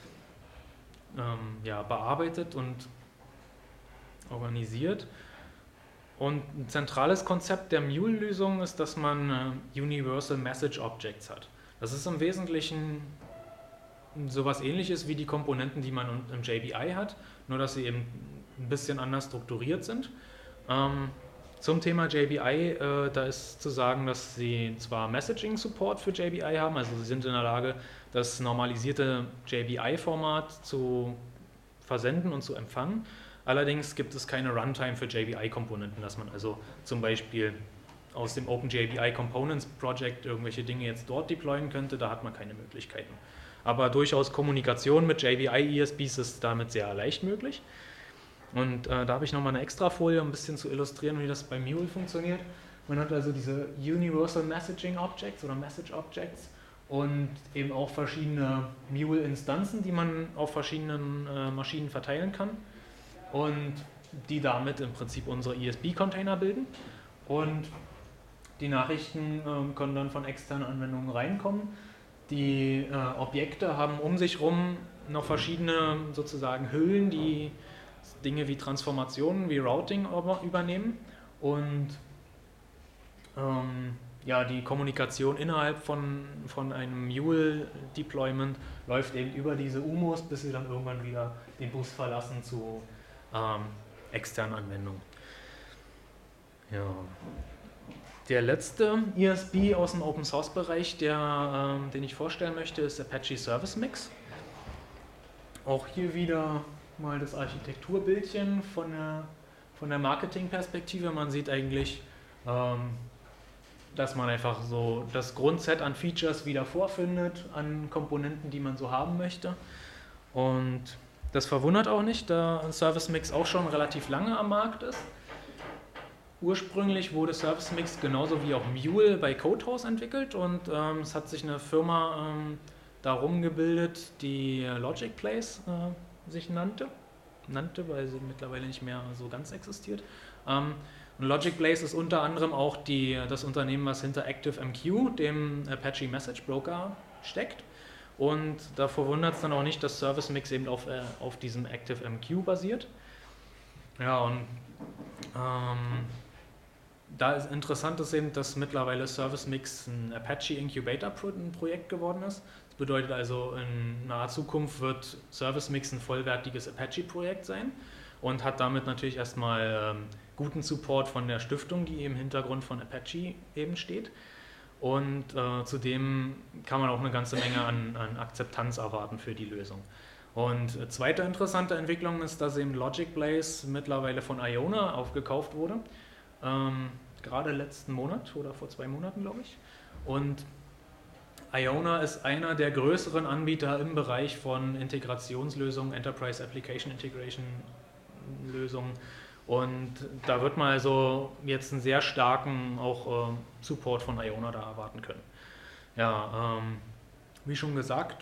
bearbeitet und organisiert. Und ein zentrales Konzept der Mule-Lösung ist, dass man Universal Message Objects hat. Das ist im Wesentlichen sowas Ähnliches wie die Komponenten, die man im JBI hat, nur dass sie eben ein bisschen anders strukturiert sind. Zum Thema JBI, da ist zu sagen, dass sie zwar Messaging-Support für JBI haben, also sie sind in der Lage, das normalisierte JBI-Format zu versenden und zu empfangen. Allerdings gibt es keine Runtime für JBI-Komponenten, dass man also zum Beispiel aus dem OpenJBI Components Project irgendwelche Dinge jetzt dort deployen könnte, da hat man keine Möglichkeiten. Aber durchaus Kommunikation mit JBI-ESPs ist damit sehr leicht möglich. Und da habe ich nochmal eine extra Folie, um ein bisschen zu illustrieren, wie das bei Mule funktioniert. Man hat also diese Universal Messaging Objects oder Message Objects und eben auch verschiedene Mule-Instanzen, die man auf verschiedenen Maschinen verteilen kann und die damit im Prinzip unsere ESP-Container bilden. Und die Nachrichten können dann von externen Anwendungen reinkommen. Die Objekte haben um sich herum noch verschiedene sozusagen Hüllen, die Dinge wie Transformationen, wie Routing übernehmen und die Kommunikation innerhalb von einem Mule-Deployment läuft eben über diese UMOs, bis sie dann irgendwann wieder den Bus verlassen zu externen Anwendungen. Ja. Der letzte ESP aus dem Open Source Bereich, den ich vorstellen möchte, ist Apache Service Mix. Auch hier wieder mal das Architekturbildchen von der Marketingperspektive. Man sieht eigentlich, dass man einfach so das Grundset an Features wieder vorfindet, an Komponenten, die man so haben möchte. Und das verwundert auch nicht, da Service Mix auch schon relativ lange am Markt ist. Ursprünglich wurde Service Mix genauso wie auch Mule bei Codehouse entwickelt und es hat sich eine Firma darum gebildet, die Logic Plays sich nannte, weil sie mittlerweile nicht mehr so ganz existiert. Und Logic Blaze ist unter anderem auch das Unternehmen, was hinter ActiveMQ, dem Apache Message Broker, steckt. Und da verwundert es dann auch nicht, dass Service Mix eben auf diesem ActiveMQ basiert. Ja, und da ist interessant ist eben, dass mittlerweile Service Mix ein Apache Incubator Projekt geworden ist. Das bedeutet also, in naher Zukunft wird Service Mix ein vollwertiges Apache-Projekt sein und hat damit natürlich erstmal guten Support von der Stiftung, die im Hintergrund von Apache eben steht. Und zudem kann man auch eine ganze Menge an Akzeptanz erwarten für die Lösung. Und zweite interessante Entwicklung ist, dass eben Logic Blaze mittlerweile von Iona aufgekauft wurde. Gerade letzten Monat oder vor 2 Monaten, glaube ich. Und Iona ist einer der größeren Anbieter im Bereich von Integrationslösungen, Enterprise Application Integration Lösungen. Und da wird man also jetzt einen sehr starken auch Support von Iona da erwarten können. Ja, wie schon gesagt,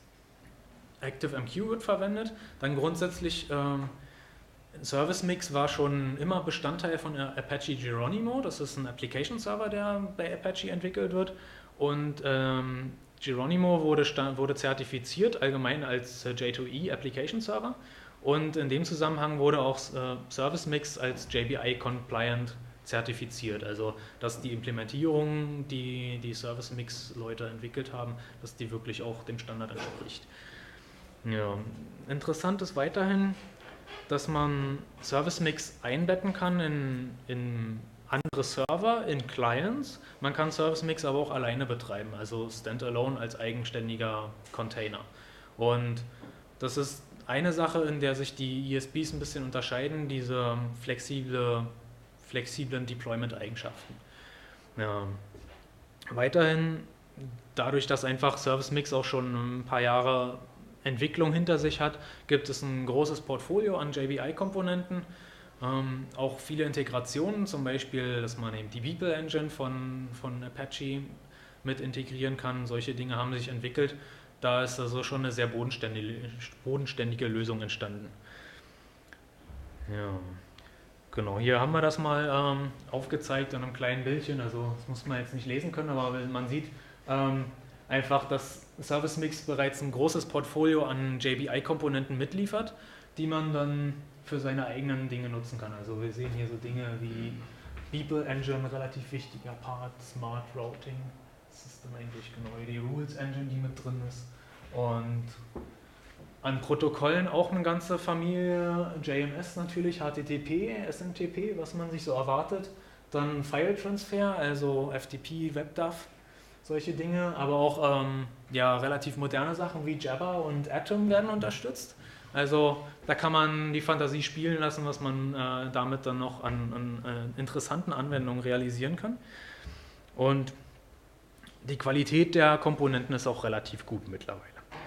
ActiveMQ wird verwendet. Dann grundsätzlich Service Mix war schon immer Bestandteil von Apache Geronimo. Das ist ein Application Server, der bei Apache entwickelt wird. Und Geronimo wurde zertifiziert allgemein als J2E Application Server. Und in dem Zusammenhang wurde auch Service Mix als JBI Compliant zertifiziert. Also dass die Implementierung, die Service Mix Leute entwickelt haben, dass die wirklich auch dem Standard entspricht. Ja. Interessant ist weiterhin, dass man Service Mix einbetten kann in andere Server, in Clients. Man kann Service Mix aber auch alleine betreiben, also Standalone als eigenständiger Container. Und das ist eine Sache, in der sich die ESBs ein bisschen unterscheiden, diese flexiblen Deployment-Eigenschaften. Ja. Weiterhin, dadurch, dass einfach Service Mix auch schon ein paar Jahre Entwicklung hinter sich hat, gibt es ein großes Portfolio an JBI-Komponenten, auch viele Integrationen, zum Beispiel, dass man eben die Beeple Engine von Apache mit integrieren kann. Solche Dinge haben sich entwickelt. Da ist also schon eine sehr bodenständige Lösung entstanden. Ja, genau. Hier haben wir das mal aufgezeigt in einem kleinen Bildchen. Also das muss man jetzt nicht lesen können, aber man sieht einfach, dass Service Mix bereits ein großes Portfolio an JBI-Komponenten mitliefert, die man dann für seine eigenen Dinge nutzen kann. Also wir sehen hier so Dinge wie Beeple Engine, relativ wichtiger Part, Smart Routing, das ist dann eigentlich genau die Rules Engine, die mit drin ist. Und an Protokollen auch eine ganze Familie, JMS natürlich, HTTP, SMTP, was man sich so erwartet. Dann File Transfer, also FTP, WebDAV, solche Dinge, aber auch relativ moderne Sachen wie Jabber und Atom werden unterstützt. Also da kann man die Fantasie spielen lassen, was man damit dann noch an interessanten Anwendungen realisieren kann. Und die Qualität der Komponenten ist auch relativ gut mittlerweile.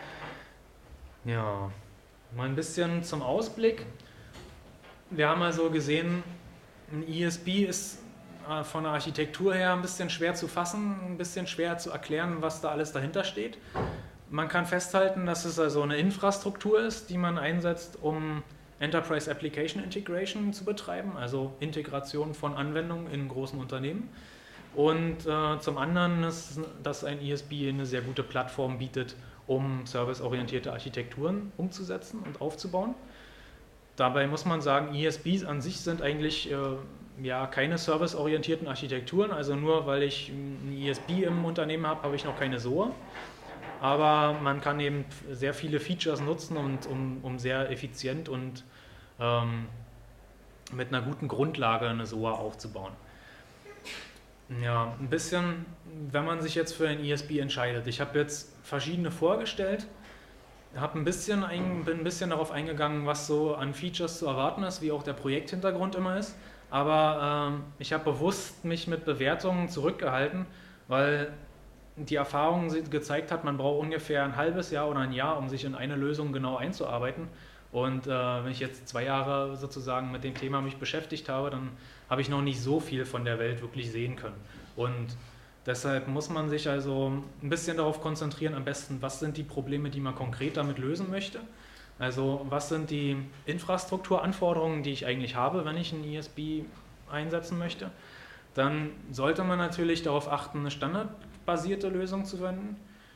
Ja, mal ein bisschen zum Ausblick. Wir haben also gesehen, ein ESB ist von der Architektur her ein bisschen schwer zu fassen, ein bisschen schwer zu erklären, was da alles dahinter steht. Man kann festhalten, dass es also eine Infrastruktur ist, die man einsetzt, um Enterprise Application Integration zu betreiben, also Integration von Anwendungen in großen Unternehmen. Und zum anderen ist, dass ein ESB eine sehr gute Plattform bietet, um serviceorientierte Architekturen umzusetzen und aufzubauen. Dabei muss man sagen, ESBs an sich sind eigentlich keine serviceorientierten Architekturen, also nur weil ich ein ESB im Unternehmen habe, habe ich noch keine SOA. Aber man kann eben sehr viele Features nutzen, um sehr effizient und mit einer guten Grundlage eine SOA aufzubauen. Ja, ein bisschen, wenn man sich jetzt für ein ESB entscheidet. Ich habe jetzt verschiedene vorgestellt, bin ein bisschen darauf eingegangen, was so an Features zu erwarten ist, wie auch der Projekthintergrund immer ist. Aber ich habe bewusst mich mit Bewertungen zurückgehalten, weil die Erfahrung gezeigt hat, man braucht ungefähr ein halbes Jahr oder ein Jahr, um sich in eine Lösung genau einzuarbeiten. Und wenn ich jetzt 2 Jahre sozusagen mit dem Thema mich beschäftigt habe, dann habe ich noch nicht so viel von der Welt wirklich sehen können. Und deshalb muss man sich also ein bisschen darauf konzentrieren, am besten, was sind die Probleme, die man konkret damit lösen möchte. Also was sind die Infrastrukturanforderungen, die ich eigentlich habe, wenn ich ein ESB einsetzen möchte, dann sollte man natürlich darauf achten, eine standardbasierte Lösung zu verwenden.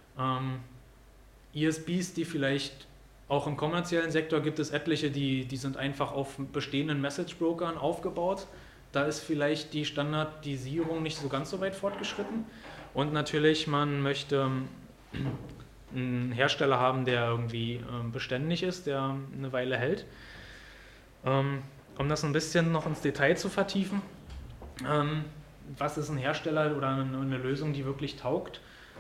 ESBs, die vielleicht auch im kommerziellen Sektor gibt es etliche, die sind einfach auf bestehenden Message-Brokern aufgebaut. Da ist vielleicht die Standardisierung nicht so ganz so weit fortgeschritten. Und natürlich, man möchte einen Hersteller haben, der irgendwie beständig ist, der eine Weile hält. Um das ein bisschen noch ins Detail zu vertiefen, was ist ein Hersteller oder eine Lösung, die wirklich taugt?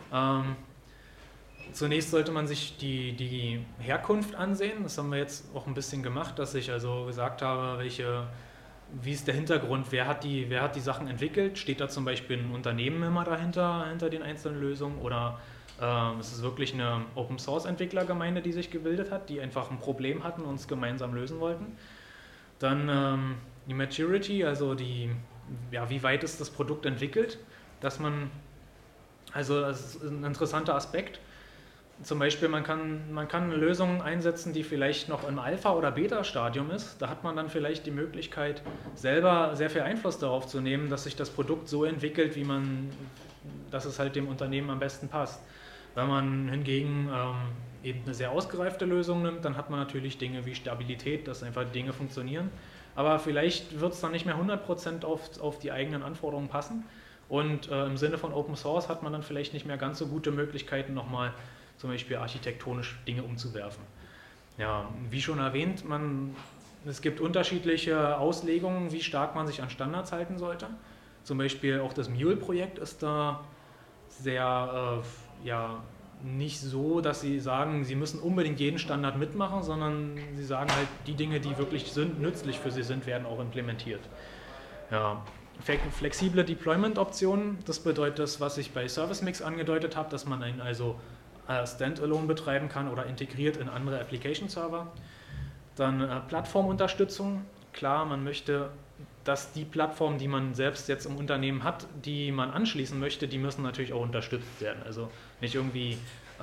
Zunächst sollte man sich die Herkunft ansehen. Das haben wir jetzt auch ein bisschen gemacht, dass ich also gesagt habe, wie ist der Hintergrund, wer hat die Sachen entwickelt? Steht da zum Beispiel ein Unternehmen immer dahinter, hinter den einzelnen Lösungen? Oder es ist wirklich eine Open-Source-Entwicklergemeinde, die sich gebildet hat, die einfach ein Problem hatten und es gemeinsam lösen wollten? Dann die Maturity, also wie weit ist das Produkt entwickelt? Das ist ein interessanter Aspekt. Zum Beispiel, man kann eine Lösung einsetzen, die vielleicht noch im Alpha- oder Beta-Stadium ist. Da hat man dann vielleicht die Möglichkeit, selber sehr viel Einfluss darauf zu nehmen, dass sich das Produkt so entwickelt, dass es halt dem Unternehmen am besten passt. Wenn man hingegen eben eine sehr ausgereifte Lösung nimmt, dann hat man natürlich Dinge wie Stabilität, dass einfach Dinge funktionieren. Aber vielleicht wird es dann nicht mehr 100% auf die eigenen Anforderungen passen. Und im Sinne von Open Source hat man dann vielleicht nicht mehr ganz so gute Möglichkeiten, nochmal zum Beispiel architektonisch Dinge umzuwerfen. Ja, wie schon erwähnt, es gibt unterschiedliche Auslegungen, wie stark man sich an Standards halten sollte. Zum Beispiel auch das Mule-Projekt ist da sehr nicht so, dass sie sagen, sie müssen unbedingt jeden Standard mitmachen, sondern sie sagen halt, die Dinge, die wirklich nützlich für sie sind, werden auch implementiert. Ja. Flexible Deployment-Optionen, das bedeutet das, was ich bei Service Mix angedeutet habe, dass man einen also Standalone betreiben kann oder integriert in andere Application-Server. Dann Plattformunterstützung. Klar, man möchte, dass die Plattformen, die man selbst jetzt im Unternehmen hat, die man anschließen möchte, die müssen natürlich auch unterstützt werden. Also nicht irgendwie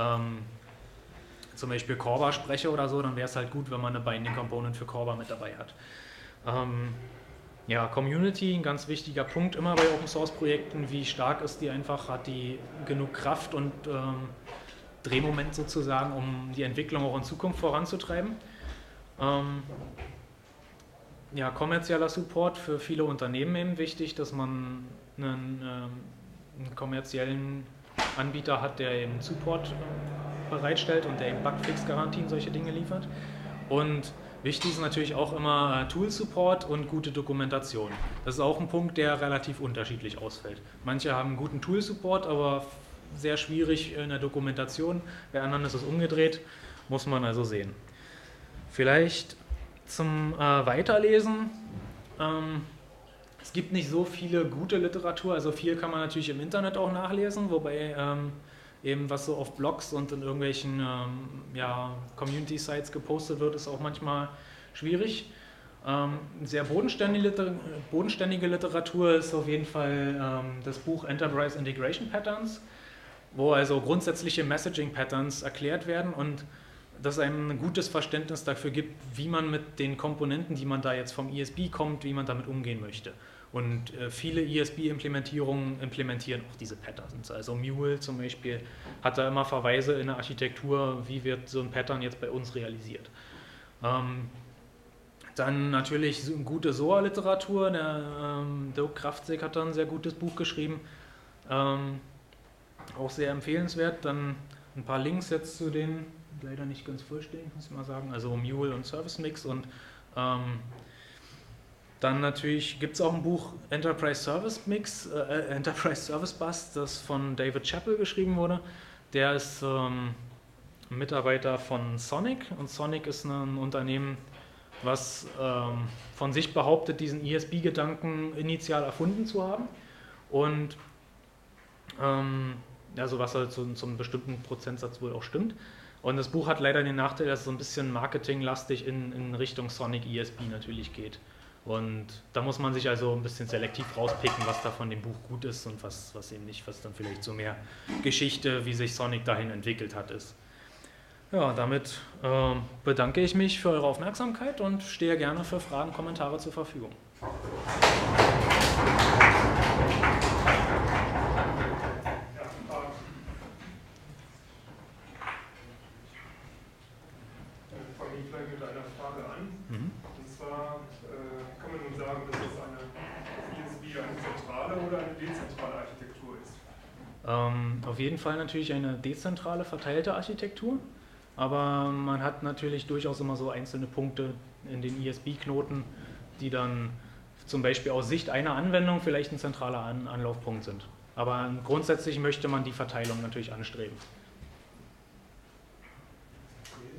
zum Beispiel Corba spreche oder so, dann wäre es halt gut, wenn man eine Binding Component für Corba mit dabei hat. Community, ein ganz wichtiger Punkt immer bei Open Source Projekten, wie stark ist die einfach, hat die genug Kraft und Drehmoment sozusagen, um die Entwicklung auch in Zukunft voranzutreiben. Kommerzieller Support für viele Unternehmen eben wichtig, dass man einen kommerziellen Anbieter hat, der eben Support bereitstellt und der eben Bugfix-Garantien, solche Dinge liefert. Und wichtig ist natürlich auch immer Tool-Support und gute Dokumentation. Das ist auch ein Punkt, der relativ unterschiedlich ausfällt. Manche haben guten Tool-Support, aber sehr schwierig in der Dokumentation. Bei anderen ist es umgedreht, muss man also sehen. Vielleicht zum Weiterlesen. Es gibt nicht so viele gute Literatur, also viel kann man natürlich im Internet auch nachlesen, wobei eben was so auf Blogs und in irgendwelchen Community-Sites gepostet wird, ist auch manchmal schwierig. Sehr bodenständige Literatur ist auf jeden Fall das Buch Enterprise Integration Patterns, wo also grundsätzliche Messaging-Patterns erklärt werden und das einem ein gutes Verständnis dafür gibt, wie man mit den Komponenten, die man da jetzt vom ESB kommt, wie man damit umgehen möchte. Und viele ESB-Implementierungen implementieren auch diese Patterns. Also Mule zum Beispiel hat da immer Verweise in der Architektur, wie wird so ein Pattern jetzt bei uns realisiert. Dann natürlich gute SOA-Literatur. Der Dirk Kraftzig hat da ein sehr gutes Buch geschrieben. Auch sehr empfehlenswert. Dann ein paar Links jetzt zu den, leider nicht ganz vollständig, muss ich mal sagen, also Mule und Service Mix. Und dann natürlich gibt es auch ein Buch Enterprise Service Bus, das von David Chappell geschrieben wurde. Der ist Mitarbeiter von Sonic und Sonic ist ein Unternehmen, was von sich behauptet, diesen ESB-Gedanken initial erfunden zu haben und also was halt zum bestimmten Prozentsatz wohl auch stimmt. Und das Buch hat leider den Nachteil, dass es so ein bisschen marketinglastig in Richtung Sonic ESB natürlich geht. Und da muss man sich also ein bisschen selektiv rauspicken, was da von dem Buch gut ist und was eben nicht, was dann vielleicht so mehr Geschichte, wie sich Sonic dahin entwickelt hat, ist. Ja, damit bedanke ich mich für eure Aufmerksamkeit und stehe gerne für Fragen, Kommentare zur Verfügung. fange ich vielleicht mit einer Frage an. Mhm. Und zwar kann man nun sagen, dass es eine ISB eine zentrale oder eine dezentrale Architektur ist. Auf jeden Fall natürlich eine dezentrale, verteilte Architektur, aber man hat natürlich durchaus immer so einzelne Punkte in den ISB-Knoten, die dann zum Beispiel aus Sicht einer Anwendung vielleicht ein zentraler Anlaufpunkt sind. Aber grundsätzlich möchte man die Verteilung natürlich anstreben. Okay.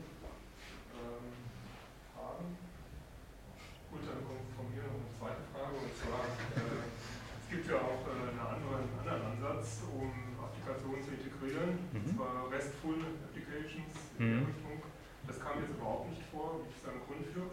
Fragen? Gut, dann kommt von mir noch eine zweite Frage. Und zwar, es gibt ja auch einen anderen Ansatz, um Applikationen zu integrieren. Und zwar RESTful Applications in der Richtung. Das kam jetzt überhaupt nicht vor. Gibt es da einen Grund für?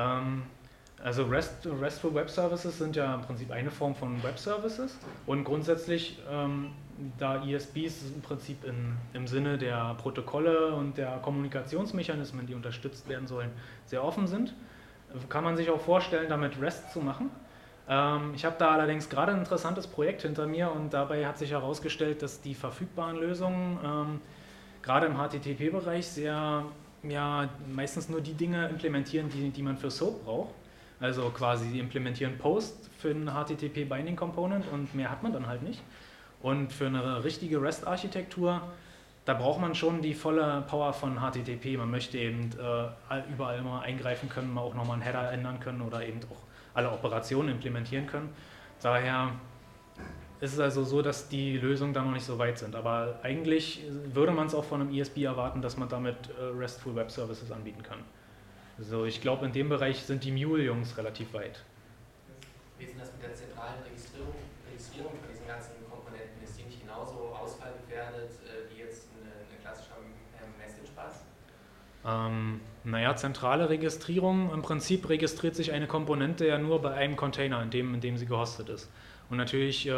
Also RESTful Web Services sind ja im Prinzip eine Form von Web Services und grundsätzlich, da ISBs im Prinzip im Sinne der Protokolle und der Kommunikationsmechanismen, die unterstützt werden sollen, sehr offen sind, kann man sich auch vorstellen, damit REST zu machen. Ich habe da allerdings gerade ein interessantes Projekt hinter mir und dabei hat sich herausgestellt, dass die verfügbaren Lösungen gerade im HTTP-Bereich meistens nur die Dinge implementieren, die man für SOAP braucht. Also quasi sie implementieren Post für einen HTTP Binding Component und mehr hat man dann halt nicht. Und für eine richtige REST-Architektur, da braucht man schon die volle Power von HTTP. Man möchte eben überall mal eingreifen können, mal auch nochmal einen Header ändern können oder eben auch alle Operationen implementieren können. Daher ist es also so, dass die Lösungen da noch nicht so weit sind. Aber eigentlich würde man es auch von einem ISB erwarten, dass man damit RESTful Web Services anbieten kann. Also ich glaube, in dem Bereich sind die Mule-Jungs relativ weit. Wie ist denn das mit der zentralen Registrierung von diesen ganzen Komponenten? Ist die nicht genauso ausfallgefährdet wie jetzt ein klassischer Message-Bus? Naja, zentrale Registrierung, im Prinzip registriert sich eine Komponente ja nur bei einem Container, in dem sie gehostet ist. Und natürlich,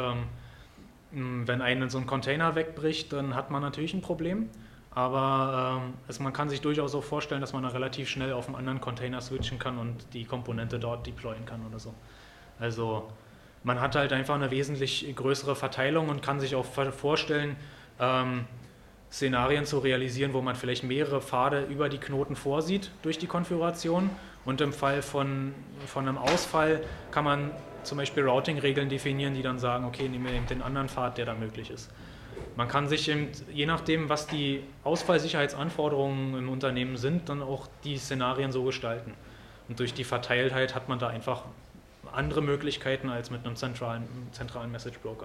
wenn so ein Container wegbricht, dann hat man natürlich ein Problem. Aber man kann sich durchaus auch vorstellen, dass man da relativ schnell auf einen anderen Container switchen kann und die Komponente dort deployen kann oder so. Also man hat halt einfach eine wesentlich größere Verteilung und kann sich auch vorstellen, Szenarien zu realisieren, wo man vielleicht mehrere Pfade über die Knoten vorsieht durch die Konfiguration. Und im Fall von einem Ausfall kann man zum Beispiel Routing-Regeln definieren, die dann sagen, okay, nehmen wir eben den anderen Pfad, der da möglich ist. Man kann sich eben, je nachdem, was die Ausfallsicherheitsanforderungen im Unternehmen sind, dann auch die Szenarien so gestalten. Und durch die Verteiltheit hat man da einfach andere Möglichkeiten als mit einem zentralen Message Broker.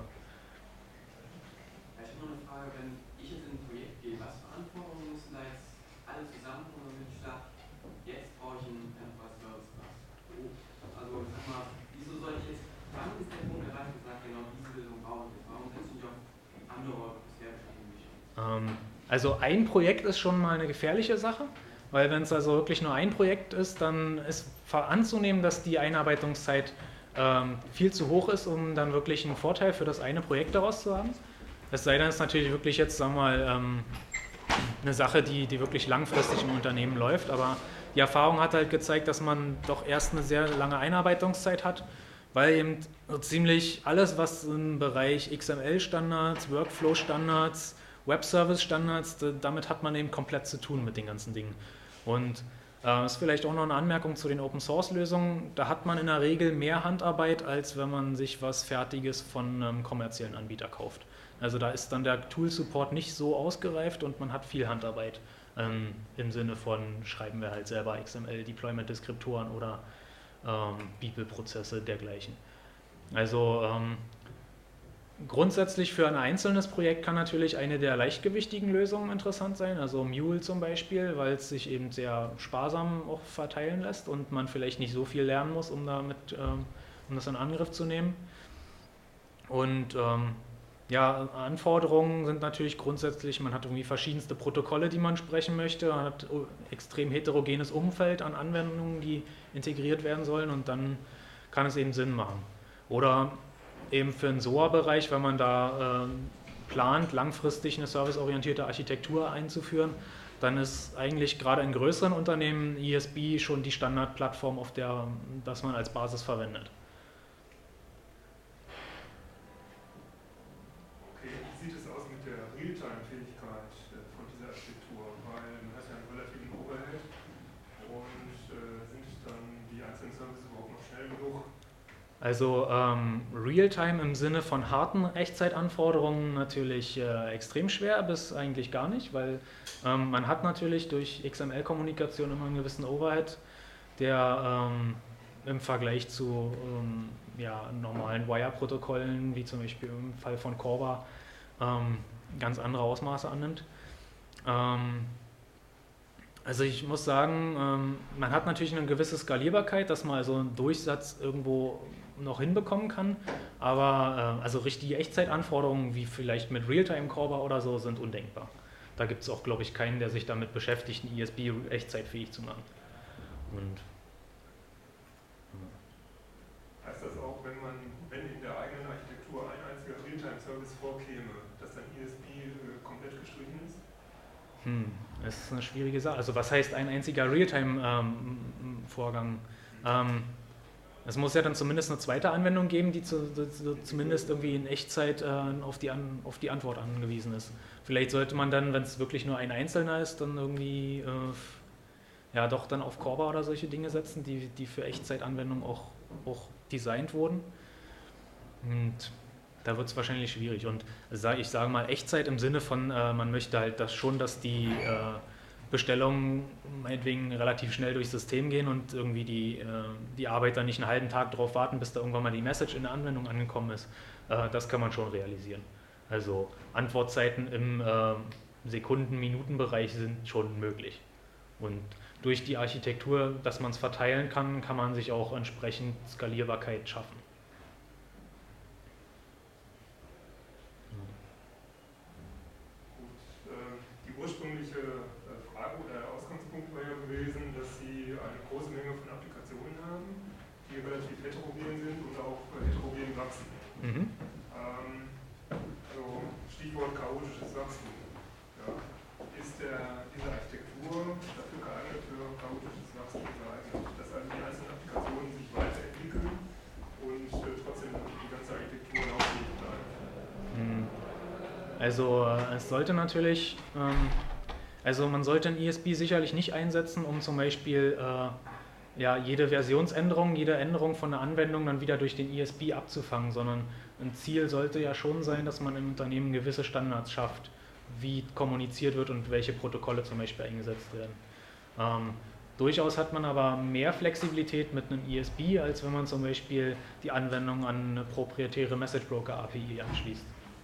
Ich habe noch eine Frage, wenn ich jetzt in ein Projekt gehe, was für Anforderungen müssen da jetzt alle zusammenkommen, damit ich sage, jetzt brauche ich einen Enterprise Service Bus? Also ich sag mal, wieso soll ich jetzt, wann ist der Punkt erreicht, und sage, genau diese Lösung brauche ich jetzt? Warum setze ich nicht auf andere bisher bestehende Lösungen? Also ein Projekt ist schon mal eine gefährliche Sache, weil wenn es also wirklich nur ein Projekt ist, dann ist anzunehmen, dass die Einarbeitungszeit viel zu hoch ist, um dann wirklich einen Vorteil für das eine Projekt daraus zu haben. Es sei denn, es ist natürlich wirklich jetzt, sagen wir mal, eine Sache, die wirklich langfristig im Unternehmen läuft, aber die Erfahrung hat halt gezeigt, dass man doch erst eine sehr lange Einarbeitungszeit hat, weil eben so ziemlich alles, was im Bereich XML-Standards, Workflow-Standards, Web-Service-Standards, damit hat man eben komplett zu tun mit den ganzen Dingen. Und ist vielleicht auch noch eine Anmerkung zu den Open-Source-Lösungen. Da hat man in der Regel mehr Handarbeit, als wenn man sich was Fertiges von einem kommerziellen Anbieter kauft. Also da ist dann der Tool-Support nicht so ausgereift und man hat viel Handarbeit im Sinne von, schreiben wir halt selber XML-Deployment-Deskriptoren oder Bibelprozesse dergleichen. Also grundsätzlich für ein einzelnes Projekt kann natürlich eine der leichtgewichtigen Lösungen interessant sein, also Mule zum Beispiel, weil es sich eben sehr sparsam auch verteilen lässt und man vielleicht nicht so viel lernen muss, um das in Angriff zu nehmen. Und ja, Anforderungen sind natürlich grundsätzlich, man hat irgendwie verschiedenste Protokolle, die man sprechen möchte, man hat extrem heterogenes Umfeld an Anwendungen, die integriert werden sollen und dann kann es eben Sinn machen. Oder eben für den SOA-Bereich, wenn man da plant, langfristig eine serviceorientierte Architektur einzuführen, dann ist eigentlich gerade in größeren Unternehmen ISB schon die Standardplattform, auf der das man als Basis verwendet. Okay, wie sieht es aus mit der Realtime-Fähigkeit von dieser Architektur? Weil man hat ja einen relativen Overhead Also Realtime im Sinne von harten Echtzeitanforderungen natürlich extrem schwer bis eigentlich gar nicht, weil man hat natürlich durch XML-Kommunikation immer einen gewissen Overhead, der im Vergleich zu normalen Wire-Protokollen, wie zum Beispiel im Fall von Corba, ganz andere Ausmaße annimmt. Also ich muss sagen, man hat natürlich eine gewisse Skalierbarkeit, dass man also einen Durchsatz irgendwo noch hinbekommen kann, aber also richtige Echtzeitanforderungen wie vielleicht mit Realtime-Corba oder so sind undenkbar. Da gibt es auch, glaube ich, keinen, der sich damit beschäftigt, ein ISB echtzeitfähig zu machen. Und heißt das auch, wenn in der eigenen Architektur ein einziger Realtime-Service vorkäme, dass dann ISB komplett gestrichen ist? Das ist eine schwierige Sache. Also was heißt ein einziger Realtime-Vorgang? Es muss ja dann zumindest eine zweite Anwendung geben, die zumindest irgendwie in Echtzeit auf die Antwort angewiesen ist. Vielleicht sollte man dann, wenn es wirklich nur ein einzelner ist, dann irgendwie doch dann auf Corba oder solche Dinge setzen, die für Echtzeitanwendungen auch designt wurden. Und da wird es wahrscheinlich schwierig. Und ich sage mal Echtzeit im Sinne von, man möchte halt dass die Bestellungen meinetwegen relativ schnell durchs System gehen und irgendwie die Arbeiter nicht einen halben Tag darauf warten, bis da irgendwann mal die Message in der Anwendung angekommen ist. Das kann man schon realisieren. Also Antwortzeiten im Sekunden-Minuten-Bereich sind schon möglich. Und durch die Architektur, dass man es verteilen kann, kann man sich auch entsprechend Skalierbarkeit schaffen. Die ursprüngliche Frage oder Ausgangspunkt war ja gewesen, dass Sie eine große Menge von Applikationen haben, die relativ heterogen sind und auch heterogen wachsen. Also Stichwort chaotisches Wachstum. Ja. Ist diese Architektur dafür geeignet, für chaotisches Wachstum geeignet, dass also die einzelnen Applikationen sich weiterentwickeln und trotzdem die ganze Architektur lauffähig bleibt? Also es sollte natürlich, man sollte ein ISB sicherlich nicht einsetzen, um zum Beispiel jede Versionsänderung, jede Änderung von einer Anwendung dann wieder durch den ISB abzufangen, sondern ein Ziel sollte ja schon sein, dass man im Unternehmen gewisse Standards schafft, wie kommuniziert wird und welche Protokolle zum Beispiel eingesetzt werden. Durchaus hat man aber mehr Flexibilität mit einem ISB, als wenn man zum Beispiel die Anwendung an eine proprietäre Message Broker API anschließt.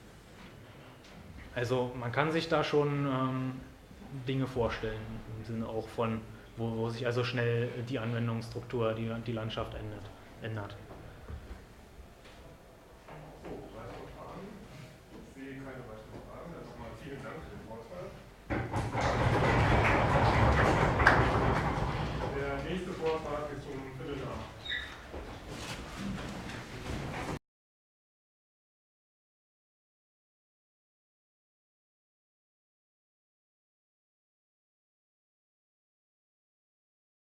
Also man kann sich da schon Dinge vorstellen, im Sinne auch von, wo sich also schnell die Anwendungsstruktur, die Landschaft ändert.